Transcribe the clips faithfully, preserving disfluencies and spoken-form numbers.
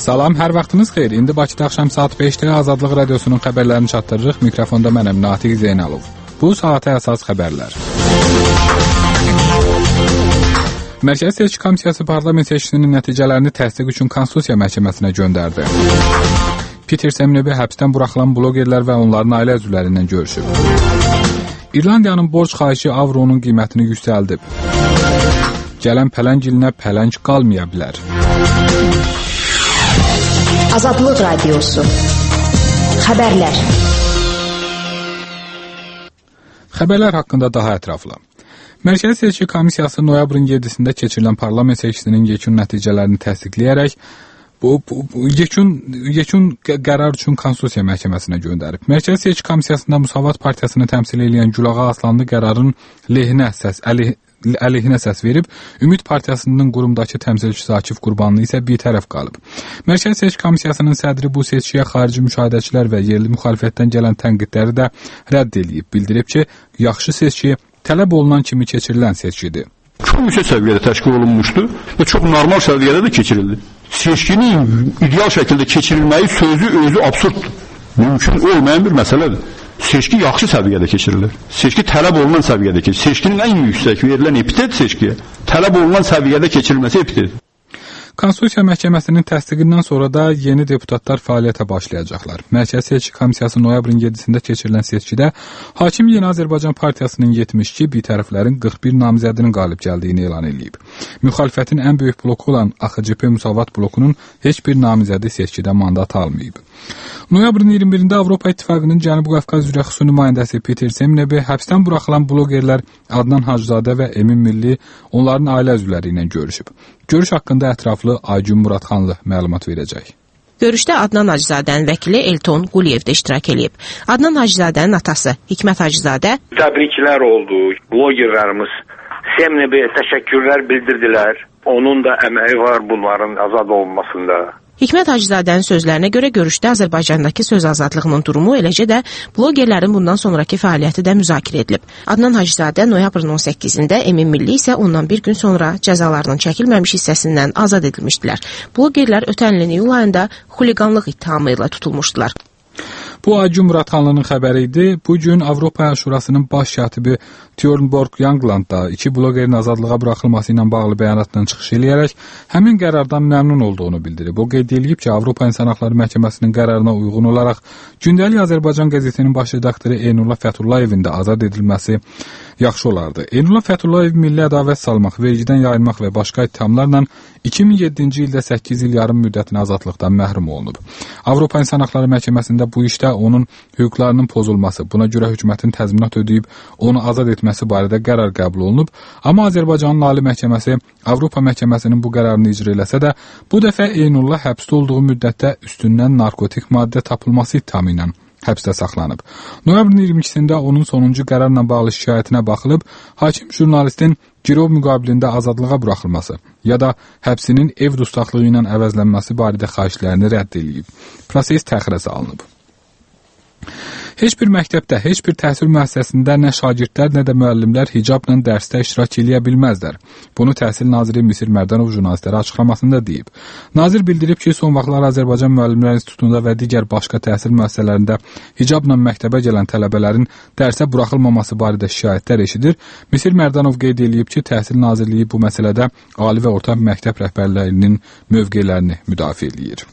Salam, hər vaxtınız xeyir. İndi Bakıda axşam saat beşdə Azadlıq Radiosunun xəbərlərini çatdırırıq. Mikrofonda mənəm, Natiq Zeynalov. Bu saata əsas xəbərlər. Mərkəzi Seçki Komissiyası parlament seçkisinin nəticələrini təsdiq üçün Konstitusiya Məhkəməsinə göndərdi. Peter Semnebi həbsdən buraxılan blogerlər və onların ailə üzvlərindən görüşüb. İrlandiyanın borc xahişi avronun qiymətini yüksəldib. Gələn pələng ilinə pələng qalmaya bilər. Azadlıq Radiosu. Xəbərlər. Xəbərlər haqqında daha ətraflı. Mərkəzi Seçki Komissiyası noyabrın yeddisində keçirilən parlament seçkisinin yekun nəticələrini təsdiqləyərək bu, bu, bu yekun, yekun qərar üçün Konstitusiya Məhkəməsinə göndərib. Mərkəzi Seçki Komissiyasında Müsavat Partiyasını təmsil edən Gülağa Aslanlı qərarın lehinə səs, əleyh, əleyhinə səs verib, Ümid Partiyasının qurumdakı təmsilçisi Akif Qurbanlı isə bir tərəf qalıb. Mərkəzi Seçki Komissiyasının sədri bu seçkiyə xarici müşahidəçilər və yerli müxalifətdən gələn tənqidləri də rədd edib, bildirib ki, yaxşı seçki tələb olunan kimi keçirilən seçkidir. Çox yüksək səviyyədə təşkil olunmuşdu və çox normal səviyyədə də keçirildi. Seçkinin ideal şəkildə keçirilməyi sözü özü absurddur. Mümkün olmayan bir məsələdir. Seçki yaxşı səviyyədə keçirilir. Seçki tələb olunan səviyyədə keçirilir. Seçkinin ən yüksək verilən epitet seçkiyə tələb olunan səviyyədə keçirilməsi epitet. Konstitusiya Məhkəməsinin təsdiqindən sonra da yeni deputatlar fəaliyyətə başlayacaqlar. Mərkəzi Seçki Komissiyası noyabrın yeddisində keçirilən seçkidə Hakim Yeni Azərbaycan Partiyasının yetmiş iki, bitərəflərin qırx bir namizədinin qalib gəldiyini elan edib. Müxalifətin ən böyük bloku olan A X C P Müsavat blokunun heç bir namizədi seçkidə mandat almayıb. Noyabrın iyirmi birində Avropa İttifaqının Cənubi Qafqaz üzrə xüsusi nümayəndəsi Peter Semnebi həbsdən buraxılan blogerlər Adnan Hacızadə və Emin Milli onların ailə üzvləri ilə görüşüb. Görüş haqqında ətraflı Aygün Muradxanlı məlumat verəcək. Görüşdə Adnan Hacızadənin vəkili Elton Quliyev də iştirak edib. Adnan Hacızadənin atası Hikmət Hacızadə təbriklər oldu. Blogerlərimiz Semnebi təşəkkürlər bildirdilər. Onun da əməyi var bunların azad olunmasında. Hikmət Hacızadənin sözlərinə görə görüşdə Azərbaycandakı söz azadlığının durumu, eləcə də blogerlərin bundan sonraki fəaliyyəti də müzakirə edilib. Adnan Hacızadə noyabrın on səkkizində, Emin Milli isə ondan bir gün sonra cəzalarının çəkilməmiş hissəsindən azad edilmişdilər. Blogerlər ötən ilin iyul ayında xuliqanlıq ittihamı ilə tutulmuşdular. Bu Aygün Muradxanlının xəbəri idi. Bu gün Avropa Şurasının baş katibi Tjornborg Jagland da iki blogerin azadlığa buraxılması ilə bağlı bəyanatdan çıxış eləyərək həmin qərardan məmnun olduğunu bildirib. O qeyd edib ki, Avropa İnsan Haqları Məhkəməsinin qərarına uyğun olaraq Gündəlik Azərbaycan qəzetinin baş redaktoru Eynullah Fətullayevin də azad edilməsi yaxşı olardı. Eynullah Fətullayev milli ədavət salmaq, vergidən yayınmaq və başqa ittihamlarla iki min yeddinci ildə səkkiz il yarım müddətinə azadlıqdan məhrum olunub. Avropa İnsan Haqları Məhkəməsində bu işdə onun hüquqlarının pozulması, buna görə hökumətin təzminat ödəyib onu azad etməsi barədə qərar qəbul olunub. Amma Azərbaycanın Ali Məhkəməsi Avropa Məhkəməsinin bu qərarını icra eləsə də, bu dəfə Eynullah həbsdə olduğu müddətdə üstündən narkotik maddə tapılması ittihamı ilə həbsdə saxlanıb. Noyabrın iyirmi ikisində onun sonuncu qərarla bağlı şikayətinə baxılıb, hakim jurnalistin girov müqabilində azadlığa buraxılması ya da həbsinin ev dustaqlığı ilə əvəzlənməsi barədə xahişlərini rədd edilib. Proses təxirə salınıb. Heç bir məktəbdə, heç bir təhsil müəssisəsində nə şagirdlər, nə də müəllimlər hicabla dərsdə iştirak edə bilməzlər. Bunu Təhsil Naziri Misir Mərdanov jurnalistlərə açıqlamasında deyib. Nazir bildirib ki, son vaxtlar Azərbaycan Müəllimlər İnstitutunda və digər başqa təhsil müəssisələrində hicabla məktəbə gələn tələbələrin dərsə buraxılmaması barədə şikayətlər eşidir. Misir Mərdanov qeyd edib ki, Təhsil Nazirliyi bu məsələdə ali və orta məktəb rəhbərlərinin mövqelərini müdafiə edir.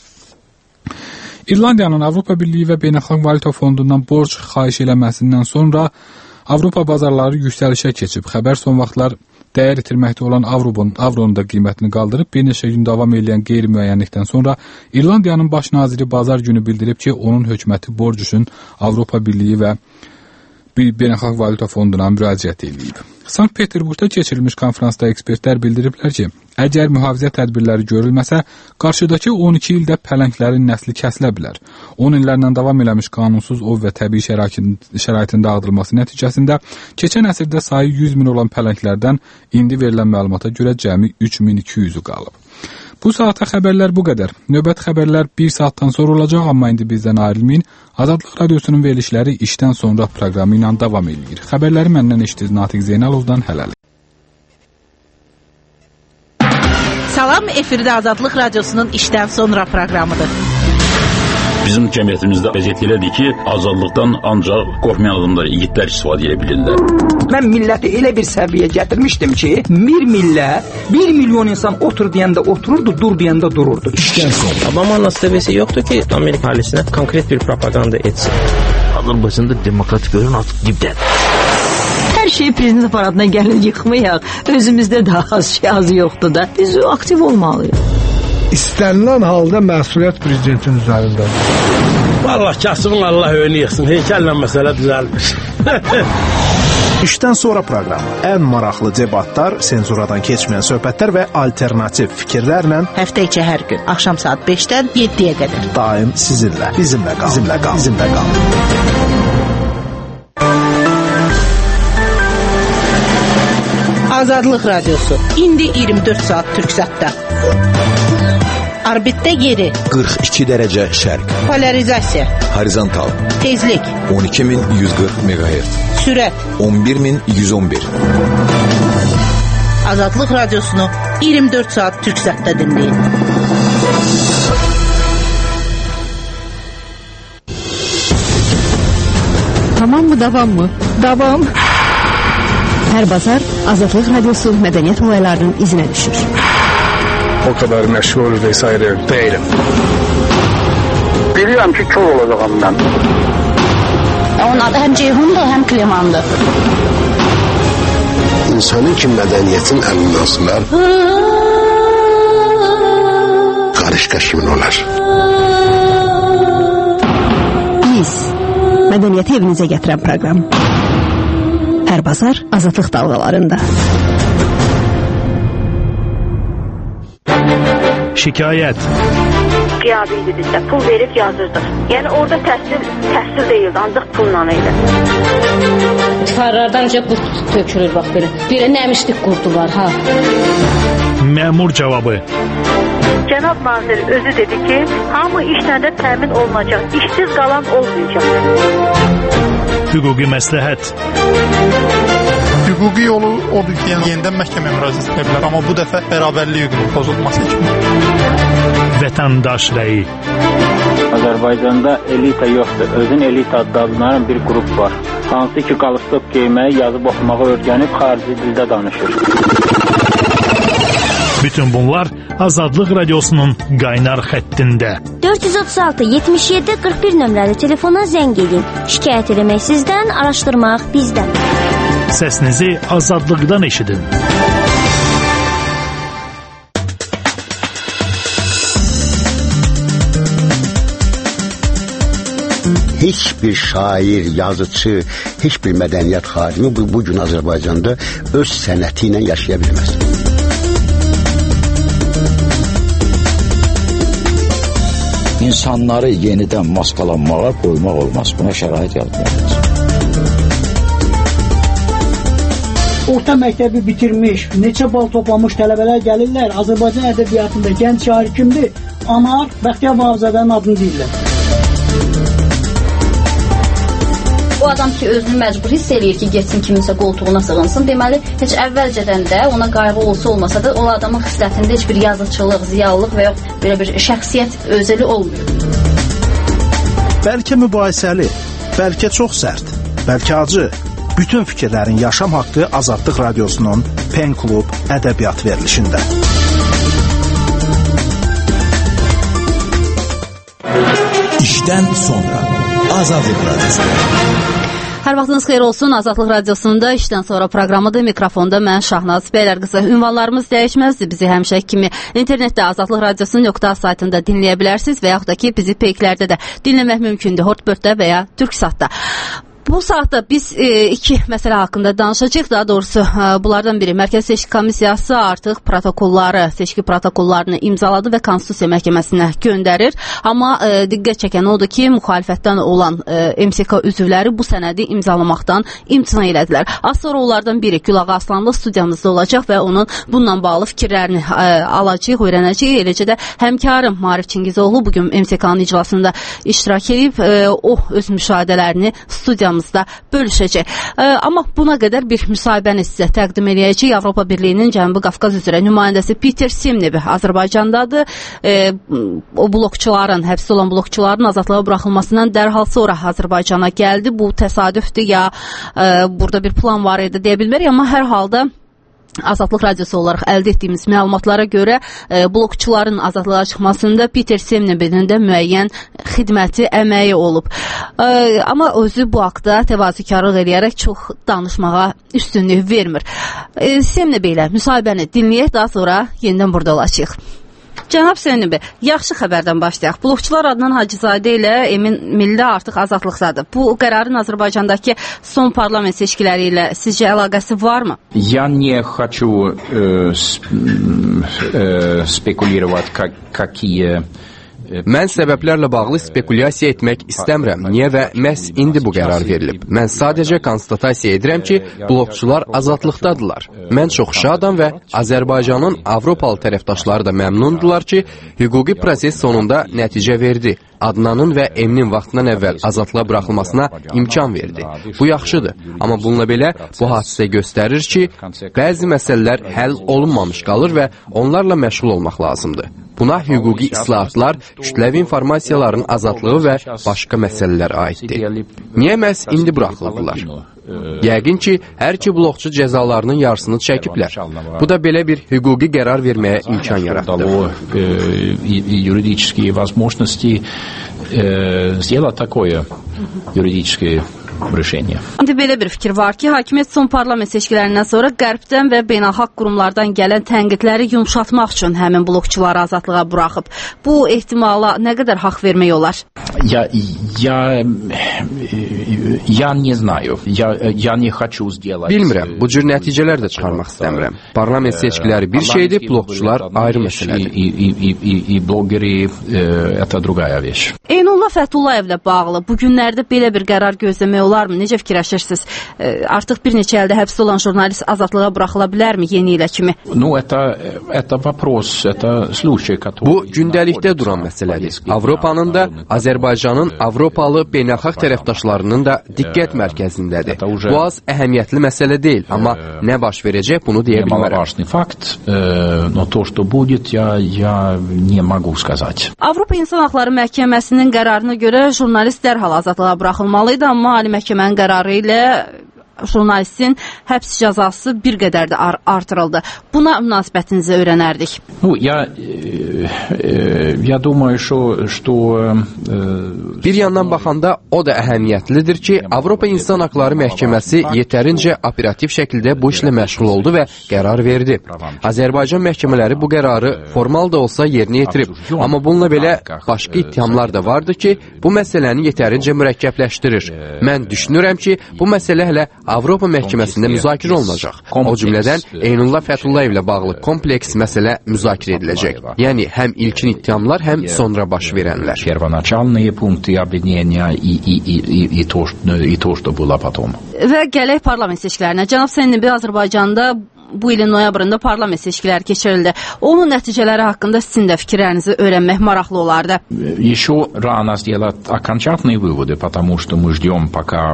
İrlandiyanın Avropa Birliyi və Beynəlxalq Valyuta Fondundan borc xahiş eləməsindən sonra Avropa bazarları yüksəlişə keçib. Xəbər son vaxtlar dəyər itirməkdə olan avronun, avronun da qiymətini qaldırıb. Bir neçə gün davam edən qeyri-müəyyənlikdən sonra İrlandiyanın baş naziri bazar günü bildirib ki, onun hökuməti borc üçün Avropa Birliyi və Beynəlxalq Valyuta Fonduna müraciət edib. Sankt-Peterburqda keçirilmiş konferansda ekspertlər bildiriblər ki, əgər mühafizə tədbirləri görülməsə, qarşıdakı on iki ildə pələnglərin nəsli kəsilə bilər. on illərlə davam eləmiş qanunsuz ov və təbii şəraitin dağıdılması nəticəsində keçən əsrdə sayı yüz min olan pələnglərdən indi verilən məlumata görə cəmi üç min iki yüzü qalıb. Bu saata xəbərlər bu qədər. Növbət xəbərlər bir saatdan sonra olacaq, amma indi bizdən ayrılmayın. Azadlıq Radiosunun verilişləri işdən sonra proqramı ilə davam edir. Xəbərləri məndən eşitdiniz Natiq Zeynalovdan hələlik. Salam, efirdə Azadlıq Radiosunun işdən sonra proqramıdır. Bizim cəmiyyətimizdə vəziyyət elədir ki, azadlıqdan ancaq qorxmayan adamlar, yiğitlər istifadə edə bilirlər. Mən milləti elə bir səviyyə gətirmişdim ki, bir millət, bir milyon insan otur deyəndə otururdu, dur deyəndə dururdu. İşdən sonra. Obama nasibəsi yoxdur ki, Amerika əhalisinə konkret bir propaganda etsin. Azərbaycanda demokratik görün artıq dibdədir. Hər şey prezident aparatına gəlin yıxmayaq. Özümüzdə də az şey az yoxdur da. Biz aktiv olmalıyıq. İstənilən halda məsuliyyət prezidentin üzərindədir. Vallahi kasımın Allah önü yıxsın. Heykəllə məsələ düzəlmiş. İşdən sonra proqramı. Ən maraqlı debatlar, senzuradan keçməyən söhbətlər və alternativ fikirlərlə həftə içi hər gün axşam saat beşdən yeddiyə qədər daim sizinlə. Bizimlə qal. Bizimlə qal. Bizimlə qal. Azadlıq Radiosu. İndi iyirmi dörd saat Türksatda. Orbitdə yeri qırx iki dərəcə şərq. Polarizasiya. Horizontal. Tezlik on iki min yüz qırx meqahertz. Sürət on bir min yüz on bir. Azadlıq Radiosunu iyirmi dörd saat Türksatda dinləyin. Tamam mı, davam mı? Davam. Hər bazar Azadlıq Radiosu mədəniyyət olaylarının izinə düşür. O kadar məşğul vesaire değilim. Bilirəm ki, kör olacağım mən. Onun adı həm Ceyhundur, həm Klemandır. İnsanın ki, mədəniyyətin əlindən asılar, qarışqa kimin olar? Biz, mədəniyyəti evinizə gətirən proqram. Hər bazar Azadlıq dalğalarında. Şikayət. Qiyabi idi bizdə, pul verib yazırdıq. Yəni orada təhsil, təhsil deyildi, ancaq pulla idi. Tifarlardan necə qurt tökülür, bax belə. Belə nəmişlik qurdu var, ha. Məmur cavabı. Cənab nazir özü dedi ki, hamı işlə də təmin olunacaq, işsiz qalan olmayacaq. Hüquqi məsləhət. Hüquqi yolu odur ki, yəni yenidən məhkəməyə müraciət edə bilər, amma bu dəfə bərabərlik hüququnun pozulması kimi. Vətəndaş rəyi. Azərbaycanda elita yoxdur. Özün elita adlanan bir qrup var. Hansı ki, qalstok geyməyi, yazıb oxumağı öyrənib xarici dildə danışır. Bütün bunlar Azadlıq Radiosunun qaynar xəttində. dörd yüz otuz altı yetmiş yeddi qırx bir nömrəli telefona zəng edin. Şikayət eləmək sizdən, araşdırmaq bizdən. Səsinizi azadlıqdan eşidin. Heç bir şair, yazıcı, heç bir mədəniyyət xadimi bu, bugün Azərbaycanda öz sənəti ilə yaşaya bilməz. İnsanları yenidən maskalanmağa qoymaq olmaz. Buna şərait yaratmalıyız. Orta məktəbi bitirmiş, neçə bal toplamış tələbələr gəlirlər. Azərbaycan ədəbiyyatında gənc şair kimdir? Anar Bəxtiyar Vahabzadənin adını deyirlər. O adam ki, özünü məcbur hiss eləyir ki, getsin kiminsə qoltuğuna sığınsın. Deməli, heç əvvəlcədən də ona qayğı olsa olmasa da o adamın xislətində heç bir yazıçılıq, ziyalılıq və yox belə bir şəxsiyyət özəli olmuyor. Bəlkə mübahisəli, bəlkə çox sərt, bəlkə acı. Bütün fikirlərin yaşam haqqı Azadlıq Radiosunun Pen Klub ədəbiyyat verilişində. İşdən sonra Azadlıq Radiosu. Hər vaxtınız xeyir olsun. Azadlıq Radiosunda işdən sonra proqramıdır. Mikrofonda mən Şahnaz Bəylərqızı. Ünvanlarımız dəyişməzdir. Bizi həmişə kimi internetdə Azadlıq Radiosunun nöqtə saytında dinləyə bilərsiniz və yaxud da ki, bizi peyklərdə də dinləmək mümkündür. Hotbirddə və ya Türksatda. Bu saatda biz e, iki məsələ haqqında danışacağıq. Daha doğrusu e, bunlardan biri Mərkəzi Seçki Komissiyası artıq protokolları, seçki protokollarını imzaladı və Konstitusiya Məhkəməsinə göndərir. Amma e, diqqət çəkən odur ki, müxalifətdən olan e, M S K üzvləri bu sənədi imzalamaqdan imtina elədilər. Az sonra onlardan biri Gülağa Aslanlı studiyamızda olacaq və onun bununla bağlı fikirlərini e, alacağıq, öyrənəcəyik. Eləcə də həmkarım Maarif Çingizoğlu bugün M S K-nın iclasında iştirak edib, e, o öz müşahidələrini studiyamızda aramızda bölüşəcək. E, amma buna qədər bir müsahibəni sizə təqdim edəcək. Avropa Birliyinin Cənubi Qafqaz üzrə nümayəndəsi Peter Simnev Azərbaycandadır. E, o blokçuların, həbs olan blokçuların azadlığa buraxılmasından dərhal sonra Azərbaycana gəldi. Bu təsadüfdür ya e, burada bir plan var idi deyə bilmərik, amma hər halda Azadlıq Radiosu olaraq əldə etdiyimiz məlumatlara görə e, blokçuların azadlığa çıxmasında Peter Semnevin də müəyyən xidməti, əməyi olub. E, amma özü bu haqda təvazökarlıq eləyərək çox danışmağa üstünlük vermir. E, Semnev ilə müsahibəni dinləyək, daha sonra yenidən burada olacağıq. Cənab Semnev, yaxşı xəbərdən başlayaq. Blokçular Adnan Hacızadə ilə Emin Milli artıq azadlıqdadır. Bu qərarın Azərbaycandakı son parlament seçkiləri ilə sizcə əlaqəsi varmı? Я не хочу э, э, спекулировать, как, какие... Mən səbəblərlə bağlı spekulyasiya etmək istəmirəm. Niyə və məhz indi bu qərar verilib? Mən sadəcə konstatasiya edirəm ki, blokçular azadlıqdadırlar. Mən çox şadam və Azərbaycanın Avropalı tərəfdaşları da məmnundular ki, hüquqi proses sonunda nəticə verdi. Adnanın və Eminin vaxtından əvvəl azadlığa buraxılmasına imkan verdi. Bu yaxşıdır. Amma bununla belə bu hadisə göstərir ki, bəzi məsələlər həll olunmamış qalır və onlarla məşğul olmaq lazımdır. Buna hüquqi islahatlar, kütləvi informasiyaların azadlığı və başqa məsələlər aiddir. Niyə məhz indi buraxılırlar? Yəqin ki, hər iki blokçu cəzalarının yarısını çəkiblər. Bu da belə bir hüquqi qərar verməyə imkan yaratdı. Юридические возможности сделать такое юридическое решение. İndi belə bir fikir var ki, hakimiyyət son parlament seçkilərindən sonra qərbdən və beynəlxalq qurumlardan gələn tənqidləri yumşatmaq üçün həmin blokçuları azadlığa buraxıb. Bu ehtimala nə qədər haqq vermək olar? Я, я, я не знаю. Я, я не хочу сделать... Bilmirəm, bu cür nəticələr də çıxarmaq istəmirəm. Parlament seçkiləri bir şeydir, blokçular ayrı məsələdir. И, и, и, и блогеры это другая вещь. Eynullah Fətullayevlə bağlı bu günlərdə belə bir qərar gözləmək olarmı? Necə fikirləşirsiniz? Artıq bir neçə ildə həbs olan jurnalist azadlığa buraxıla bilərmi yeni ilə kimi? Ну, это, это вопрос, это случай, который... Bu gündəlikdə duran məsələdir. Avropanın da, Azərbaycanın Avropalı beynəlxalq tərəfdaşlarının da diqqət mərkəzindədir. Bu az əhəmiyyətli məsələ deyil, amma nə baş verəcək bunu deyə bilmərəm. Fakt, но то, что будет, я, я не могу сказать. Avropa İnsan Haqları Məhkəməsinin qərarına görə jurnalist dərhal azadlığa buraxılmalıydı, amma Ali Məhkəmənin qərarı ilə jurnalistin həbs cəzası bir qədər də artırıldı. Buna münasibətinizi öyrənərdik. Ну, я, я думаю, что, что... Bir yandan baxanda o da əhəmiyyətlidir ki, Avropa İnsan Haqları Məhkəməsi yetərincə operativ şəkildə bu işlə məşğul oldu və qərar verdi. Azərbaycan məhkəmələri bu qərarı formal da olsa yerinə yetirib. Amma bununla belə başqa ittihamlar da vardı ki, bu məsələni yetərincə mürəkkəbləşdirir. Mən düşünürəm ki, bu məsələ hələ Avropa məhkəməsində müzakirə olunacaq. O cümlədən Eynullah Fəthullayev ilə bağlı kompleks məsələ müzakirə ediləcək. Yəni həm ilkin ittihamlar, həm sonra baş verənlər. Первоначальные пункты обвинения и, и, и, и, то, и то, что было потом. Və gələk parlament seçkilərinə. Cənab Semnev, Azərbaycanda bu ilin noyabrında parlament seçkiləri keçirildi. Onun nəticələri haqqında sizin də fikirlərinizi öyrənmək maraqlı olardı. Еще рано сделать окончательные выводы, потому что мы ждем пока...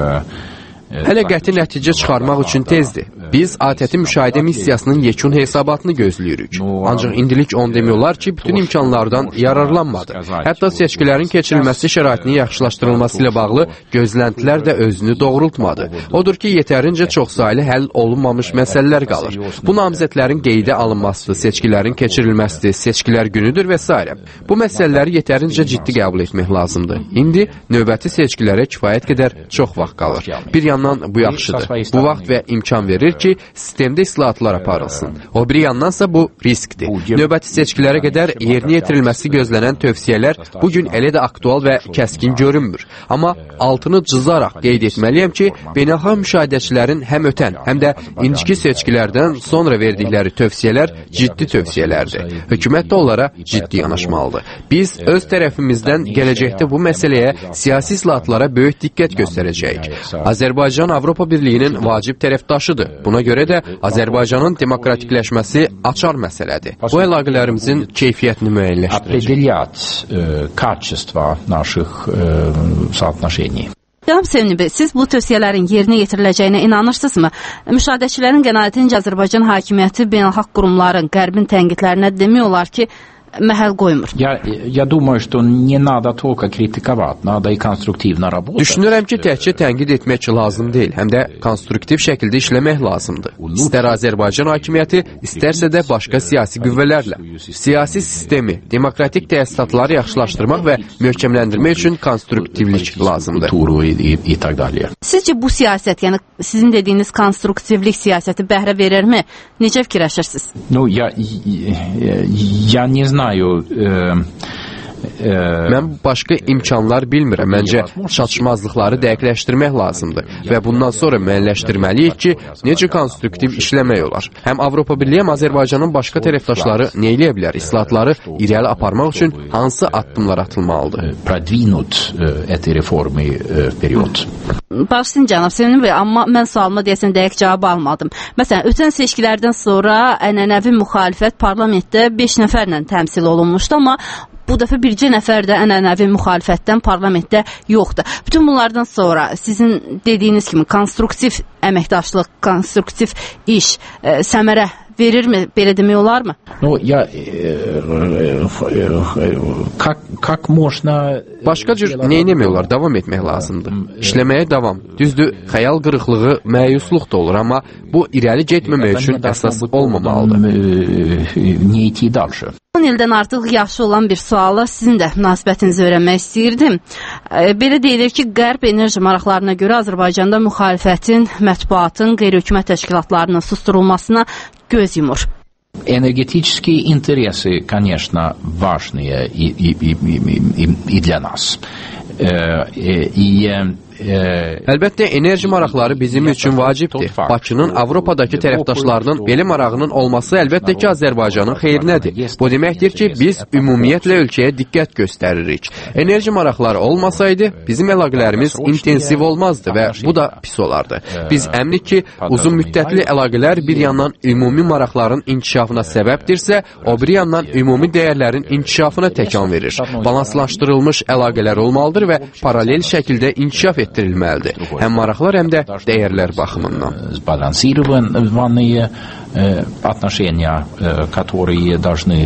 Hələ qəti nəticə çıxarmaq üçün tezdir. Biz A T T müşahidə missiyasının yekun hesabatını gözləyirik. Ancaq indilik onu demək olar ki, bütün imkanlardan yararlanmadı. Hətta seçkilərin keçirilməsi şəraitinin yaxşılaşdırılması ilə bağlı gözləntilər də özünü doğrultmadı. Odur ki, yetərincə çoxsaylı həll olunmamış məsələlər qalır. Bu namizədlərin qeydə alınmasıdır, seçkilərin keçirilməsidir, seçkilər günüdür və s. Bu məsələləri yetərincə ciddi qəbul etmək lazımdır. İndi növbəti seçkilərə kifayət qədər çox vaxt qalır. Bir yandan bu yaxşıdır. Bu vaxt və imkan verir ki, sistemdə islahatlar aparılsın. O bir yandansa bu riskdir. Növbəti seçkilərə qədər yerinə yetirilməsi gözlənən tövsiyələr bugün elə də aktual və kəskin görünmür. Amma altını cızaraq qeyd etməliyəm ki, beynəlxalq müşahidəçilərin həm ötən, həm də indiki seçkilərdən sonra verdikləri tövsiyələr ciddi tövsiyələrdir. Hökumət də onlara ciddi yanaşmalıdır. Biz öz tərəfimizdən gələcəkdə bu məsələyə siyasi islahatlara böyük diqqət göstərəcəyik. Azərbaycan Avropa Birliyinin vacib tərəfdaşıdır. Buna görə də Azərbaycanın demokratikləşməsi açar məsələdir. Bu əlaqələrimizin keyfiyyətini müəyyənləşdirəcək. Определять качество наших соотношений. Cənab Sevimli bəy, siz bu tövsiyələrin yerinə yetiriləcəyinə inanırsınızmı? Müşahidəçilərin qənaətincə Azərbaycan hakimiyyəti beynəlxalq qurumların qərbin tənqidlərinə demək olar ki, məhəl qoymur. Я, я думаю, что не надо только критиковать, надо и конструктивно работать. Düşünürəm ki, təkcə tənqid etmək lazım deyil, həm də konstruktiv şəkildə işləmək lazımdır. İstər Azərbaycan hakimiyyəti, istərsə də başqa siyasi qüvvələrlə. Siyasi sistemi, demokratik təsisatları yaxşılaşdırmaq və möhkəmləndirmək üçün konstruktivlik lazımdır. Sizcə bu siyasət, yəni sizin dediyiniz konstruktivlik siyasəti bəhrə verərmi? Necə fikirləşirsiniz? Ну, я, я не знаю. Mən başqa imkanlar bilmirəm. Məncə çatışmazlıqları dəqiqləşdirmək lazımdır və bundan sonra müəyyənləşdirməliyik ki, necə konstruktiv işləmək olar. Həm Avropa Birliyi, həm Azərbaycanın başqa tərəfdaşları nə eləyə bilər? İslahatları irəli aparmaq üçün hansı addımlar atılmalıdır? Продвинуть эти реформы вперед. Bağışlayın cənab Sevimli bəy, amma mən sualıma deyəsən dəqiq cavab almadım. Məsələn, ötən seçkilərdən sonra ənənəvi müxalifət parlamentdə beş nəfərlə təmsil olunmuşdu, amma bu dəfə bircə nəfər də ənənəvi müxalifətdən parlamentdə yoxdur. Bütün bunlardan sonra sizin dediyiniz kimi konstruktiv əməkdaşlıq, konstruktiv iş, e, səmərə verirmi? Belə demək olarmı? Ну, я как как можно Başqa cür nə etmək olar? Davam etmək lazımdır. İşləməyə davam. Düzdür, xəyal qırıqlığı, məyusluq da olur, amma bu irəli getməmək üçün əsas olmamalıdır. Не идти дальше. on ildən artıq yaşı olan bir suala sizin də münasibətinizi öyrənmək istəyirdim. Belə deyilir ki, Qərb enerji maraqlarına görə Azərbaycanda müxalifətin, mətbuatın, qeyri-hökumət təşkilatlarının susturulmasına göz yumur. Энергетические интересы, конечно, важные и, и, и, и, и для нас. И Əlbəttə, enerji maraqları bizim üçün vacibdir. Bakının Avropadakı tərəfdaşlarının belə marağının olması əlbəttə ki, Azərbaycanın xeyrinədir. Bu deməkdir ki, biz ümumiyyətlə ölkəyə diqqət göstəririk. Enerji maraqları olmasaydı, bizim əlaqələrimiz intensiv olmazdı və bu da pis olardı. Biz əminik ki, uzun müddətli əlaqələr bir yandan ümumi maraqların inkişafına səbəbdirsə, o bir yandan ümumi dəyərlərin inkişafına təkan verir. Balanslaşdırılmış əlaqələr olmalıdır və paralel şəkildə inkişaf etdirilməlidir. Həm maraqlar, həm də dəyərlər baxımından. Сбалансированные отношения, которые должны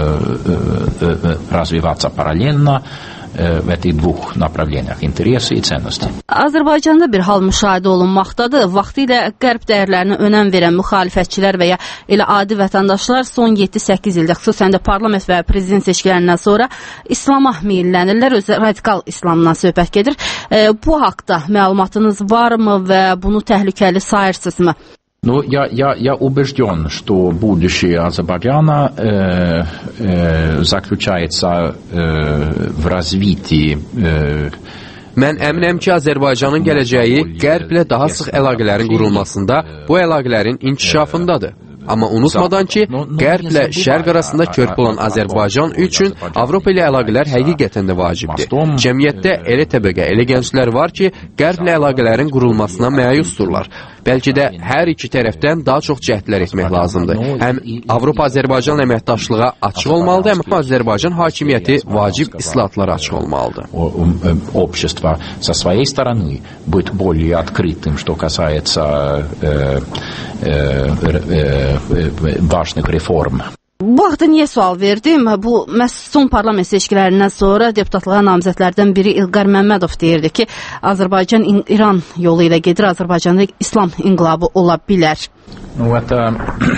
развиваться параллельно в этих двух направлениях, интересы и ценности. Azərbaycanda bir hal müşahidə olunmaqdadır. Vaxtilə qərb dəyərlərinə önəm verən müxalifətçilər və ya elə adi vətəndaşlar son yeddi səkkiz ildə, xüsusən də parlament və prezident seçkilərindən sonra İslama meyllənirlər, özü radikal İslamdan söhbət gedir. E, bu haqda məlumatınız varmı və bunu təhlükəli sayırsınızmı? Ну, я, я, я убежден, что будущее Азербайджана э, э, заключается э, в развитии э, Mən əminəm ki, Azərbaycanın gələcəyi qərblə daha sıx əlaqələrin qurulmasında, bu əlaqələrin inkişafındadır. Amma unutmadan ki, qərblə şərq arasında körpü olan Azərbaycan üçün Avropa ilə əlaqələr həqiqətən də vacibdir. Cəmiyyətdə elə təbəqə, elə gənclər var ki, qərblə əlaqələrin qurulmasına məyusdurlar. Bəlkə də hər iki tərəfdən daha çox cəhdlər etmək lazımdır. Həm Avropa-Azərbaycan əməkdaşlığa açıq olmalıdır, həm Azərbaycan hakimiyyəti vacib islahatlara açıq olmalıdır. Общество со своей стороны быть более открытым, что касается э, э, э, важных реформ. Bu vaxtda niyə sual verdim? Bu, məhz son parlament seçkilərindən sonra deputatlığa namizədlərdən biri İlqar Məmmədov deyirdi ki, Azərbaycan İran yolu ilə gedir, Azərbaycanda İslam inqilabı ola bilər. Ну, это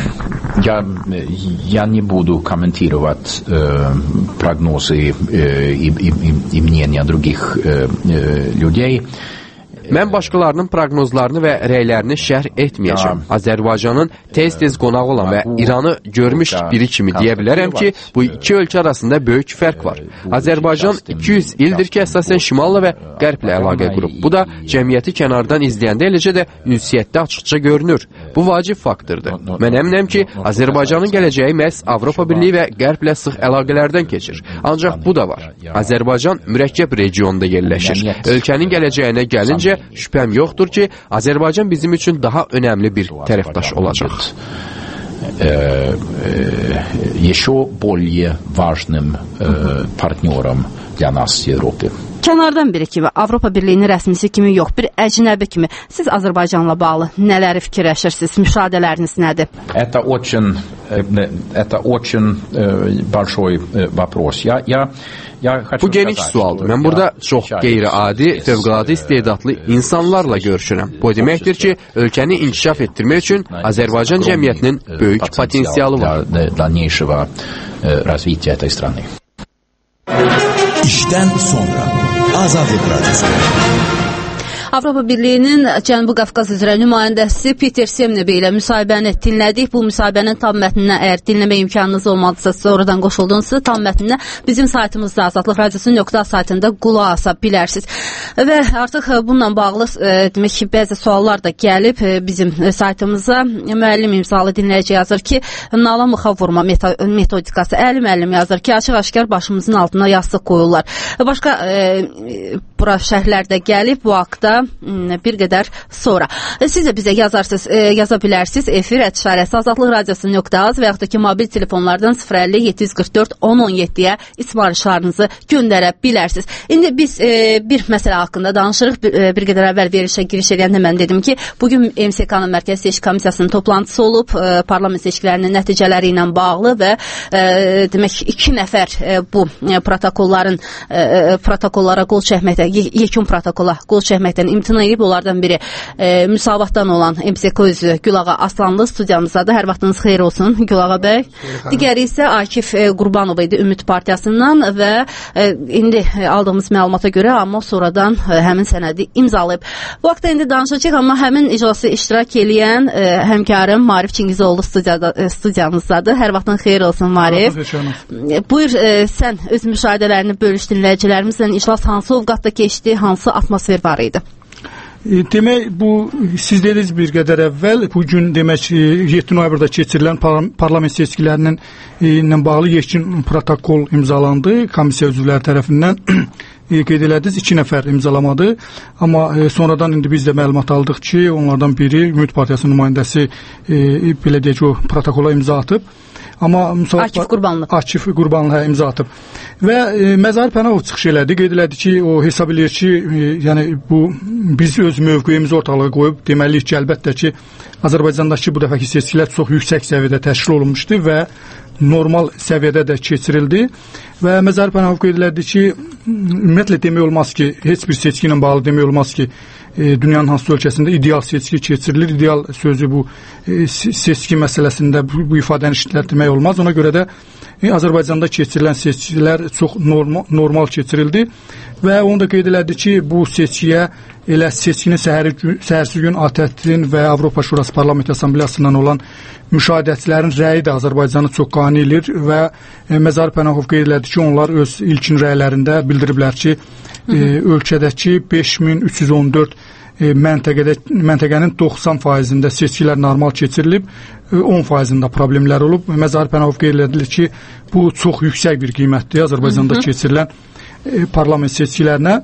я, я не буду комментировать э, прогнозы э, и, и, и мнения других э, э, людей. Mən başqalarının proqnozlarını və rəylərini şərh etməyəcəm. Azərbaycanın tez-tez qonaq olan və İranı görmüş biri kimi deyə bilərəm ki, bu iki ölkə arasında böyük fərq var. Azərbaycan iki yüz ildir ki, əsasən şimalla və qərblə əlaqə qurub. Bu da cəmiyyəti kənardan izləyəndə eləcə də ünsiyyətdə açıqca görünür. Bu vacib faktordur. Mən əminəm ki, Azərbaycanın gələcəyi məhz Avropa Birliyi və qərblə sıx əlaqələrdən keçir. Ancaq bu da var. Azərbaycan mürəkkəb regionda yerləşir. Ölkənin gələcəyinə gəlincə, şübhəm yoxdur ki, Azərbaycan bizim üçün daha önəmli bir tərəfdaş olacaq. Еще более важным партнером для нас в Европе. kənardan biri kimi, Avropa Birliyinin rəsmisi kimi yox, bir əcnəbi kimi siz Azərbaycanla bağlı nələri fikirləşirsiniz, müşahidələriniz nədir? Это очень, это очень большой вопрос. Я, я, я хочу Bu geniş sualdır. Mən burada çox qeyri-adi, fövqəladə istedadlı insanlarla görüşürəm. Bu deməkdir ki, ölkəni inkişaf etdirmək üçün Azərbaycan cəmiyyətinin böyük potensialı var. Дальнейшего развития этой страны. İşdən sonra Azadlıq Radyosu. Avropa Birliyinin Cənubi Qafqaz üzrə nümayəndəsi Peter Semnebe ilə müsahibəni dinlədik. Bu müsahibənin tam mətninə əgər dinləmə imkanınız olmadısa, sonradan qoşuldunuzsa, tam mətninə bizim saytımızda Azadlıq Radyosu nöqtə saytında qulaq asa bilərsiniz. Və artıq bununla bağlı e, demək ki, bəzi suallar da gəlib e, bizim saytımıza. Müəllim imzalı dinləyici yazır ki, nala mıxa vurma metodikası. Əli müəllim yazır ki, açıq-aşkar başımızın altına yastıq qoyurlar. Başqa e, bura şərhlər də gəlib bu haqda bir qədər sonra. Siz də bizə yazarsınız, e, yaza bilərsiniz. Efir ətişarəsi azadlıq radiosu nöqtə az və yaxud da ki, mobil telefonlardan sıfır əlli yeddi yüz qırx dörd on on yeddiyə ismarişlarınızı göndərə bilərsiniz. İndi biz e, bir məsələ haqqında danışırıq. Bir, e, bir qədər əvvəl verilişə giriş edəndə mən dedim ki, bugün M S K-nın Mərkəzi Seçki Komissiyasının toplantısı olub, e, parlament seçkilərinin nəticələri ilə bağlı və e, demək iki nəfər e, bu e, protokolların e, protokollara qol çəkməkdə, yekun protokola qol çəkməkdən imtina edib, onlardan biri e, müsavatdan olan M S K üzvü Gülağa Aslanlı studiyamızdadır. Hər vaxtınız xeyir olsun Gülağa bəy. Digəri isə Akif e, Qurbanov idi Ümid Partiyasından və e, indi aldığımız məlumata görə amma sonradan e, həmin sənədi imzalayıb. Bu haqda indi danışacağıq, amma həmin iclası iştirak edən e, həmkarım Marif Çingizoğlu studiyada, e, studiyamızdadır. Hər vaxtın xeyir olsun Marif. E, buyur, e, sən öz müşahidələrini bölüş dinləyicilərimizlə. İclas hansı ovqatda keçdi, hansı atmosfer var idi? Demək, bu siz dediniz bir qədər əvvəl, bugün demək yeddi noyabrda keçirilən parlament seçkilərinin ilə bağlı yekun protokol imzalandı komissiya üzvləri tərəfindən. Qeyd elədiniz, iki nəfər imzalamadı, amma sonradan indi biz də məlumat aldıq ki, onlardan biri Ümid Partiyasının nümayəndəsi belə deyək ki, o protokola imza atıb. Amma Akif Qurbanlı. Akif Qurbanlı hə, imza atıb. Və e, Məzar Pənahov çıxış elədi, qeyd elədi ki, o hesab eləyir ki, e, yəni bu biz öz mövqeyimizi ortalığa qoyub deməliyik ki, əlbəttə ki, Azərbaycandakı bu dəfəki seçkilər çox yüksək səviyyədə təşkil olunmuşdu və normal səviyyədə də keçirildi. Və Məzar Pənahov qeyd elədi ki, ümumiyyətlə demək olmaz ki, heç bir seçki ilə bağlı demək olmaz ki, e, dünyanın hansı ölkəsində ideal seçki keçirilir. İdeal sözü bu e, seçki məsələsində bu, bu ifadəni işlətmək olmaz. Ona görə də e, Azərbaycanda keçirilən seçkilər çox normal, normal keçirildi və onu da qeyd elədi ki, bu seçkiyə elə seçkinin səhəri, səhərsi gün A T Ə-in və Avropa Şurası Parlament Assambleyasından olan müşahidəçilərin rəyi də Azərbaycanı çox qane edir və e, Məzar Pənahov qeyd elədi ki, onlar öz ilkin rəylərində bildiriblər ki, e, ölkədəki beş min üç yüz on dörd e, məntəqədə, məntəqənin doxsan faizində seçkilər normal keçirilib, e, on faizində problemlər olub. Məzar Pənahov qeyd elədi ki, bu çox yüksək bir qiymətdir Azərbaycanda keçirilən e, parlament seçkilərinə.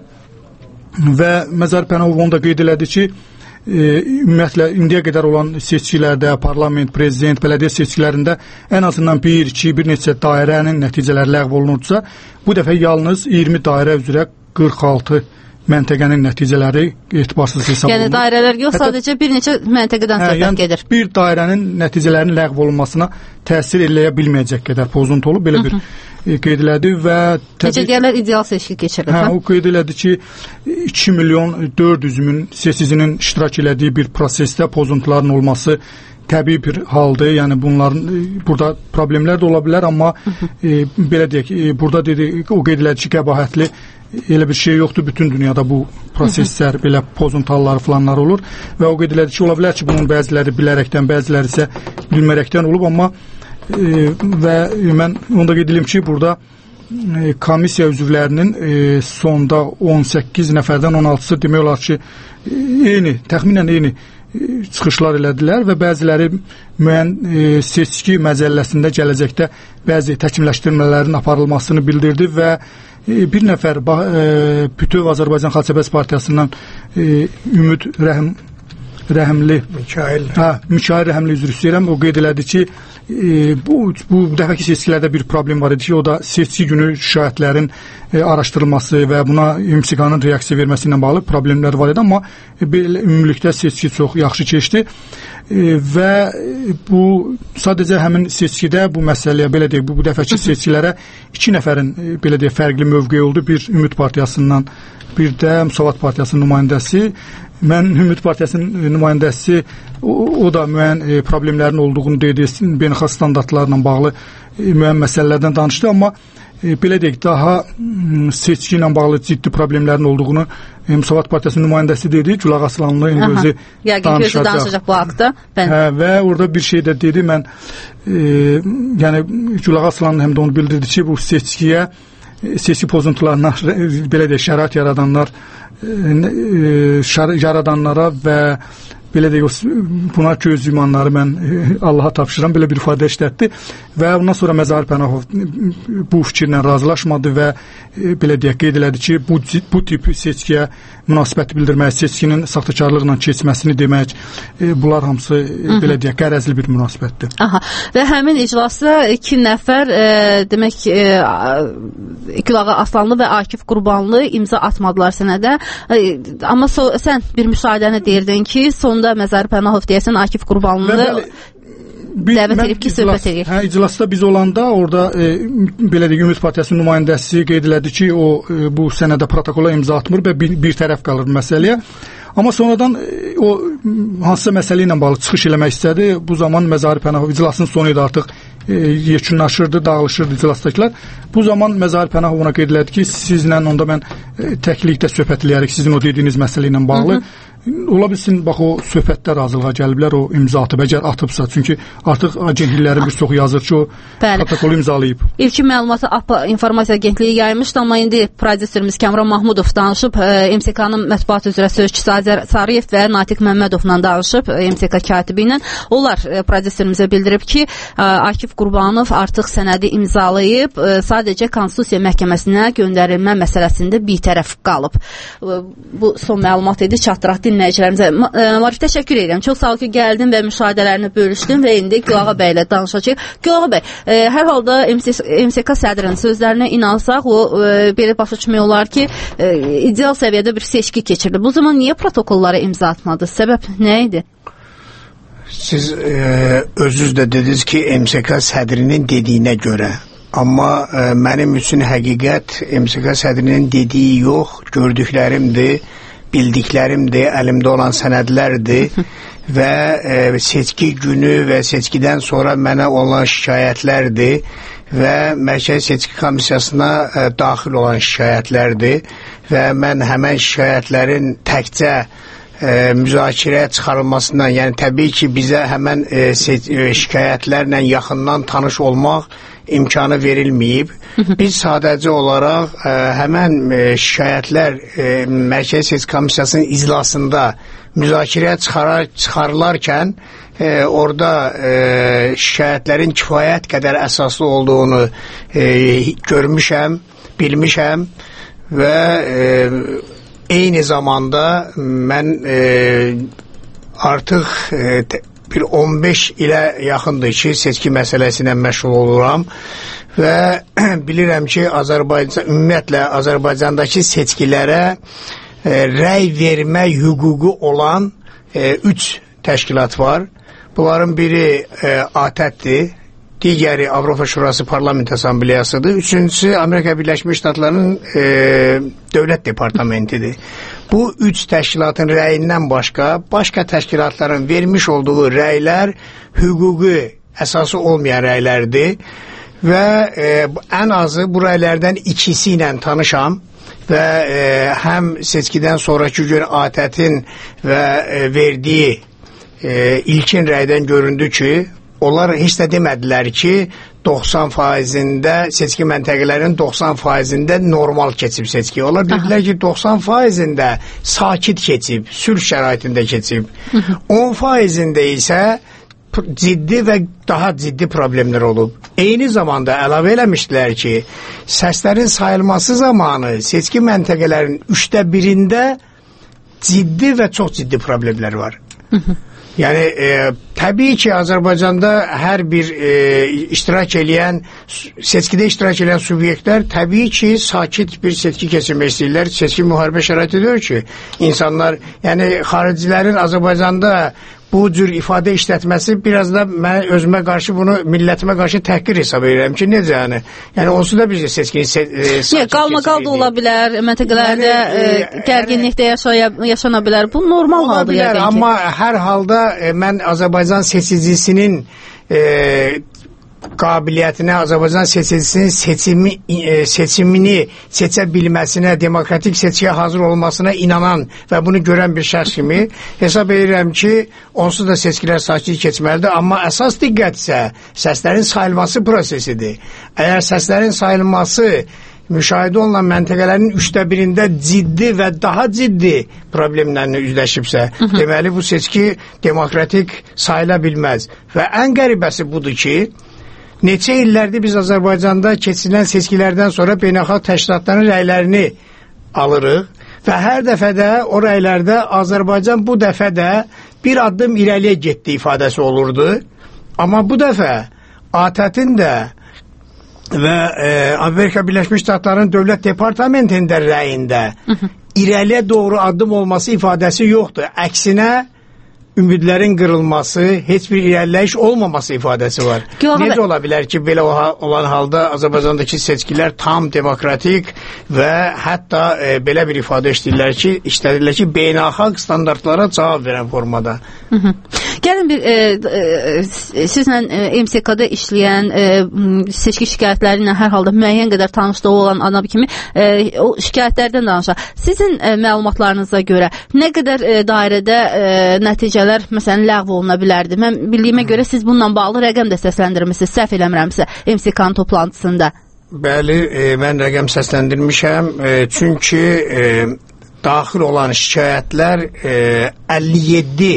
Və Məzar Pənahov onu da qeyd elədi ki, e, ümumiyyətlə indiyə qədər olan seçkilərdə, parlament, prezident, bələdiyyə seçkilərində ən azından bir, iki, bir neçə dairənin nəticələri ləğv olunursa, bu dəfə yalnız iyirmi dairə üzrə qırx altı məntəqənin nəticələri etibarsız hesab olunur. Yəni dairələr yox, Hətta, sadəcə bir neçə məntəqədən söhbət yəni gedir. Bir dairənin nəticələrinin ləğv olunmasına təsir eləyə bilməyəcək qədər pozuntu olub, belə bir qeyd elədi və necə deyirlər, ideal seçki keçirilir. Hə, o qeyd elədi ki, iki milyon dörd yüz min seçicinin iştirak elədiyi bir prosesdə pozuntuların olması təbii bir haldır. Yəni bunların burada problemlər də ola bilər, amma e, belə deyək, e, burada dedi, o qeyd elədi ki, qəbahətli elə bir şey yoxdur. Bütün dünyada bu proseslər, belə pozuntu halları falanlar olur və o qeyd elədi ki, ola bilər ki, bunun bəziləri bilərəkdən, bəziləri isə bilmərəkdən olub, amma e, və mən onu da qeyd edeyim ki, burada e, komissiya üzvlərinin e, sonda on səkkiz nəfərdən on altısı demək olar ki, eyni, təxminən eyni çıxışlar elədilər və bəziləri müəyyən e, seçki məcəlləsində gələcəkdə bəzi təkmilləşdirmələrin aparılmasını bildirdi və e, bir nəfər e, bütöv Azərbaycan Xalq Cəbhəsi Partiyasından e, Ümid Rəhim Rəhimli Mikail hə, Mikail Rəhimli üzr istəyirəm, o qeyd elədi ki, e, bu bu dəfəki seçkilərdə bir problem var idi ki, o da seçki günü şikayətlərin e, araşdırılması və buna M S K-nın reaksiya verməsi ilə bağlı problemlər var idi, amma e, belə ümumilikdə seçki çox yaxşı keçdi. E, və bu sadəcə həmin seçkidə bu məsələyə belə deyək, bu, bu dəfəki seçkilərə iki nəfərin e, belə deyək fərqli mövqeyi oldu. Bir Ümid Partiyasından, bir də Müsavat Partiyasının nümayəndəsi. Mən Ümid Partiyasının nümayəndəsi o, o da müəyyən e, problemlərin olduğunu dedi, beynəlxalq standartlarla bağlı e, müəyyən məsələlərdən danışdı, amma e, belə deyək, daha m, seçki ilə bağlı ciddi problemlərin olduğunu e, Müsavat Partiyasının nümayəndəsi dedi, Gülağa Aslanlı indi özü danışacaq. danışacaq bu haqda. Ben... Hə, və orada bir şey də dedi, mən e, yəni Gülağa Aslanlı həm də onu bildirdi ki, bu seçkiyə seçki pozuntularına belə deyək, şərait yaradanlar e, yaradanlara və belə deyək, buna göz yumanları mən Allaha tapşıram, belə bir ifadə işlətdi və ondan sonra Məzahir Pənahov bu fikirlə razılaşmadı və belə deyək, qeyd elədi ki, bu, bu tip seçkiyə münasibət bildirmək, seçkinin saxtakarlıqla keçməsini demək, bunlar hamısı Hı-hı. belə deyək, qərəzli bir münasibətdir. Aha. Və həmin iclasda iki nəfər e, demək e, Gülağa Aslanlı və Akif Qurbanlı imza atmadılar sənədə, e, amma so, sən bir müşahidəni deyirdin ki, sonda Məzahir Pənahov deyəsən Akif Qurbanlı dəvət edib ki, söhbət edək. Hə, iclasda biz olanda orada e, belə deyək, Ümid Partiyasının nümayəndəsi qeyd elədi ki, o e, bu sənədə protokola imza atmır və bir, bir tərəf qalır məsələyə. Amma sonradan e, o hansısa məsələ ilə bağlı çıxış eləmək istədi. Bu zaman Məzahir Pənahov iclasın sonu idi, artıq e, yekunlaşırdı, dağılışırdı iclasdakılar. Bu zaman Məzahir Pənahov ona qeyd elədi ki, sizlə onda mən e, təklikdə söhbət eləyərək sizin o dediyiniz məsələ ilə bağlı. Hı -hı. Ola bilsin, bax o söhbətdə razılığa gəliblər, o imza atıb, əgər atıbsa, çünki artıq agentliklərin bir çoxu yazır ki, o Bəli. protokolu imzalayıb. İlkin məlumatı A P A İnformasiya Agentliyi yaymışdı, amma indi prodüserimiz Kəmran Mahmudov danışıb, M S K-nın mətbuat üzrə sözçüsü Azər Sarıyev və Natiq Məmmədovla danışıb, M S K katibi ilə. Onlar prodüserimizə bildirib ki, Akif Qurbanov artıq sənədi imzalayıb, sadəcə Konstitusiya Məhkəməsinə göndərilmə məsələsində bir tərəf qalıb. Bu son məlumat idi, çatdıraq dinləyicilərimizə. Marif, təşəkkür edirəm. Çox sağ ol ki, gəldin və müşahidələrini bölüşdün və indi Gülağa bəy ilə danışacağıq. Gülağa bəy, e, hər halda M S K sədrinin sözlərinə inansaq, o e, belə başa düşmək olar ki, e, ideal səviyyədə bir seçki keçirdi. Bu zaman niyə protokollara imza atmadı? Səbəb nə idi? Siz e, özünüz də dediniz ki, M S K sədrinin dediyinə görə. Amma e, mənim üçün həqiqət M S K sədrinin dediyi yox, gördüklərimdir, bildiklərimdir, əlimdə olan sənədlərdir və e, seçki günü və seçkidən sonra mənə olan şikayətlərdir və Mərkəzi Seçki Komissiyasına e, daxil olan şikayətlərdir və mən həmən şikayətlərin təkcə e, müzakirəyə çıxarılmasından, yəni təbii ki, bizə həmən e, e, şikayətlərlə yaxından tanış olmaq imkanı verilməyib. Biz sadəcə olaraq ə, həmən ə, şikayətlər ə, Mərkəzi Seçki Komissiyasının iclasında müzakirəyə çıxarar, çıxarılarkən ə, orada ə, şikayətlərin kifayət qədər əsaslı olduğunu ə, görmüşəm, bilmişəm və ə, eyni zamanda mən ə, artıq ə, bir on beş ilə yaxındır ki, seçki məsələsinə məşğul oluram və bilirəm ki, Azərbaycan, ümumiyyətlə Azərbaycandakı seçkilərə e, rəy vermə hüququ olan e, üç təşkilat var. Bunların biri e, A T E T-dir, digəri Avropa Şurası Parlament Assambleyasıdır, üçüncüsü Amerika Birləşmiş Ştatlarının e, Dövlət Departamentidir. Bu üç təşkilatın rəyindən başqa, başqa təşkilatların vermiş olduğu rəylər hüquqi əsası olmayan rəylərdir və e, ən azı bu rəylərdən ikisi ilə tanışam və e, həm seçkidən sonraki gün A T E T-in və e, verdiyi e, ilkin rəydən göründü ki, onlar heç də demədilər ki, doxsan faizində seçki məntəqələrinin doxsan faizində normal keçib seçki. Onlar dedilər ki, doxsan faizində sakit keçib, sülh şəraitində keçib. on faizində isə ciddi və daha ciddi problemlər olub. Eyni zamanda əlavə eləmişdilər ki, səslərin sayılması zamanı seçki məntəqələrinin üçdə birində ciddi və çox ciddi problemlər var. Yəni e, təbii ki, Azərbaycanda hər bir e, iştirak edən, seçkidə iştirak edən subyektlər təbii ki, sakit bir seçki keçirmək istəyirlər. Seçki müharibə şəraitidir ki, insanlar, yəni xaricilərin Azərbaycanda bu cür ifadə işlətməsi biraz da mən özümə qarşı bunu millətimə qarşı təhqir hesab edirəm ki, necə yəni? Yəni onsuz da biz seçkini se e, qalmaqal da ola bilər, məntəqələrdə yəni, e, gərginlikdə yaşaya, yaşana bilər. Bu normal haldır bilər, yəqin ki. Amma hər halda e, mən Azərbaycan seçicisinin e, qabiliyyətinə, Azərbaycan seçicisinin seçimi, e, seçimini seçə bilməsinə, demokratik seçkiyə hazır olmasına inanan və bunu görən bir şəxs kimi hesab edirəm ki, onsuz da seçkilər sakit keçməlidir, amma əsas diqqət isə səslərin sayılması prosesidir. Əgər səslərin sayılması müşahidə olunan məntəqələrin üçdə birində ciddi və daha ciddi problemlərlə üzləşibsə, hı -hı. deməli bu seçki demokratik sayıla bilməz. Və ən qəribəsi budur ki, neçə illərdir biz Azərbaycanda keçirilən seçkilərdən sonra beynəlxalq təşkilatların rəylərini alırıq və hər dəfədə o rəylərdə Azərbaycan bu dəfə də bir addım irəliyə getdi ifadəsi olurdu. Amma bu dəfə A T Ə-tin də və e, Amerika Birləşmiş Ştatlarının Dövlət Departamentinin də rəyində irəliyə doğru addım olması ifadəsi yoxdur. Əksinə ümidlərin qırılması, heç bir irəliləyiş olmaması ifadəsi var. Necə bə... ola bilər ki, belə olan halda Azərbaycandakı seçkilər tam demokratik və hətta e, belə bir ifadə işləyirlər ki, işlədirlər ki, beynəlxalq standartlara cavab verən formada. Hı -hı. Gəlin bir e, e, sizlə e, M S K-da işləyən e, seçki şikayətləri ilə hər halda müəyyən qədər tanışlığı olan adam kimi e, o şikayətlərdən danışaq. Sizin e, məlumatlarınıza görə nə qədər e, dairədə e, nəticələr məsələn ləğv oluna bilərdi? Mən bildiyimə görə siz bununla bağlı rəqəm də səsləndirmisiniz, səhv eləmirəmsə M S K-nın toplantısında. Bəli, e, mən rəqəm səsləndirmişəm, e, çünki e, daxil olan şikayətlər e, əlli yeddi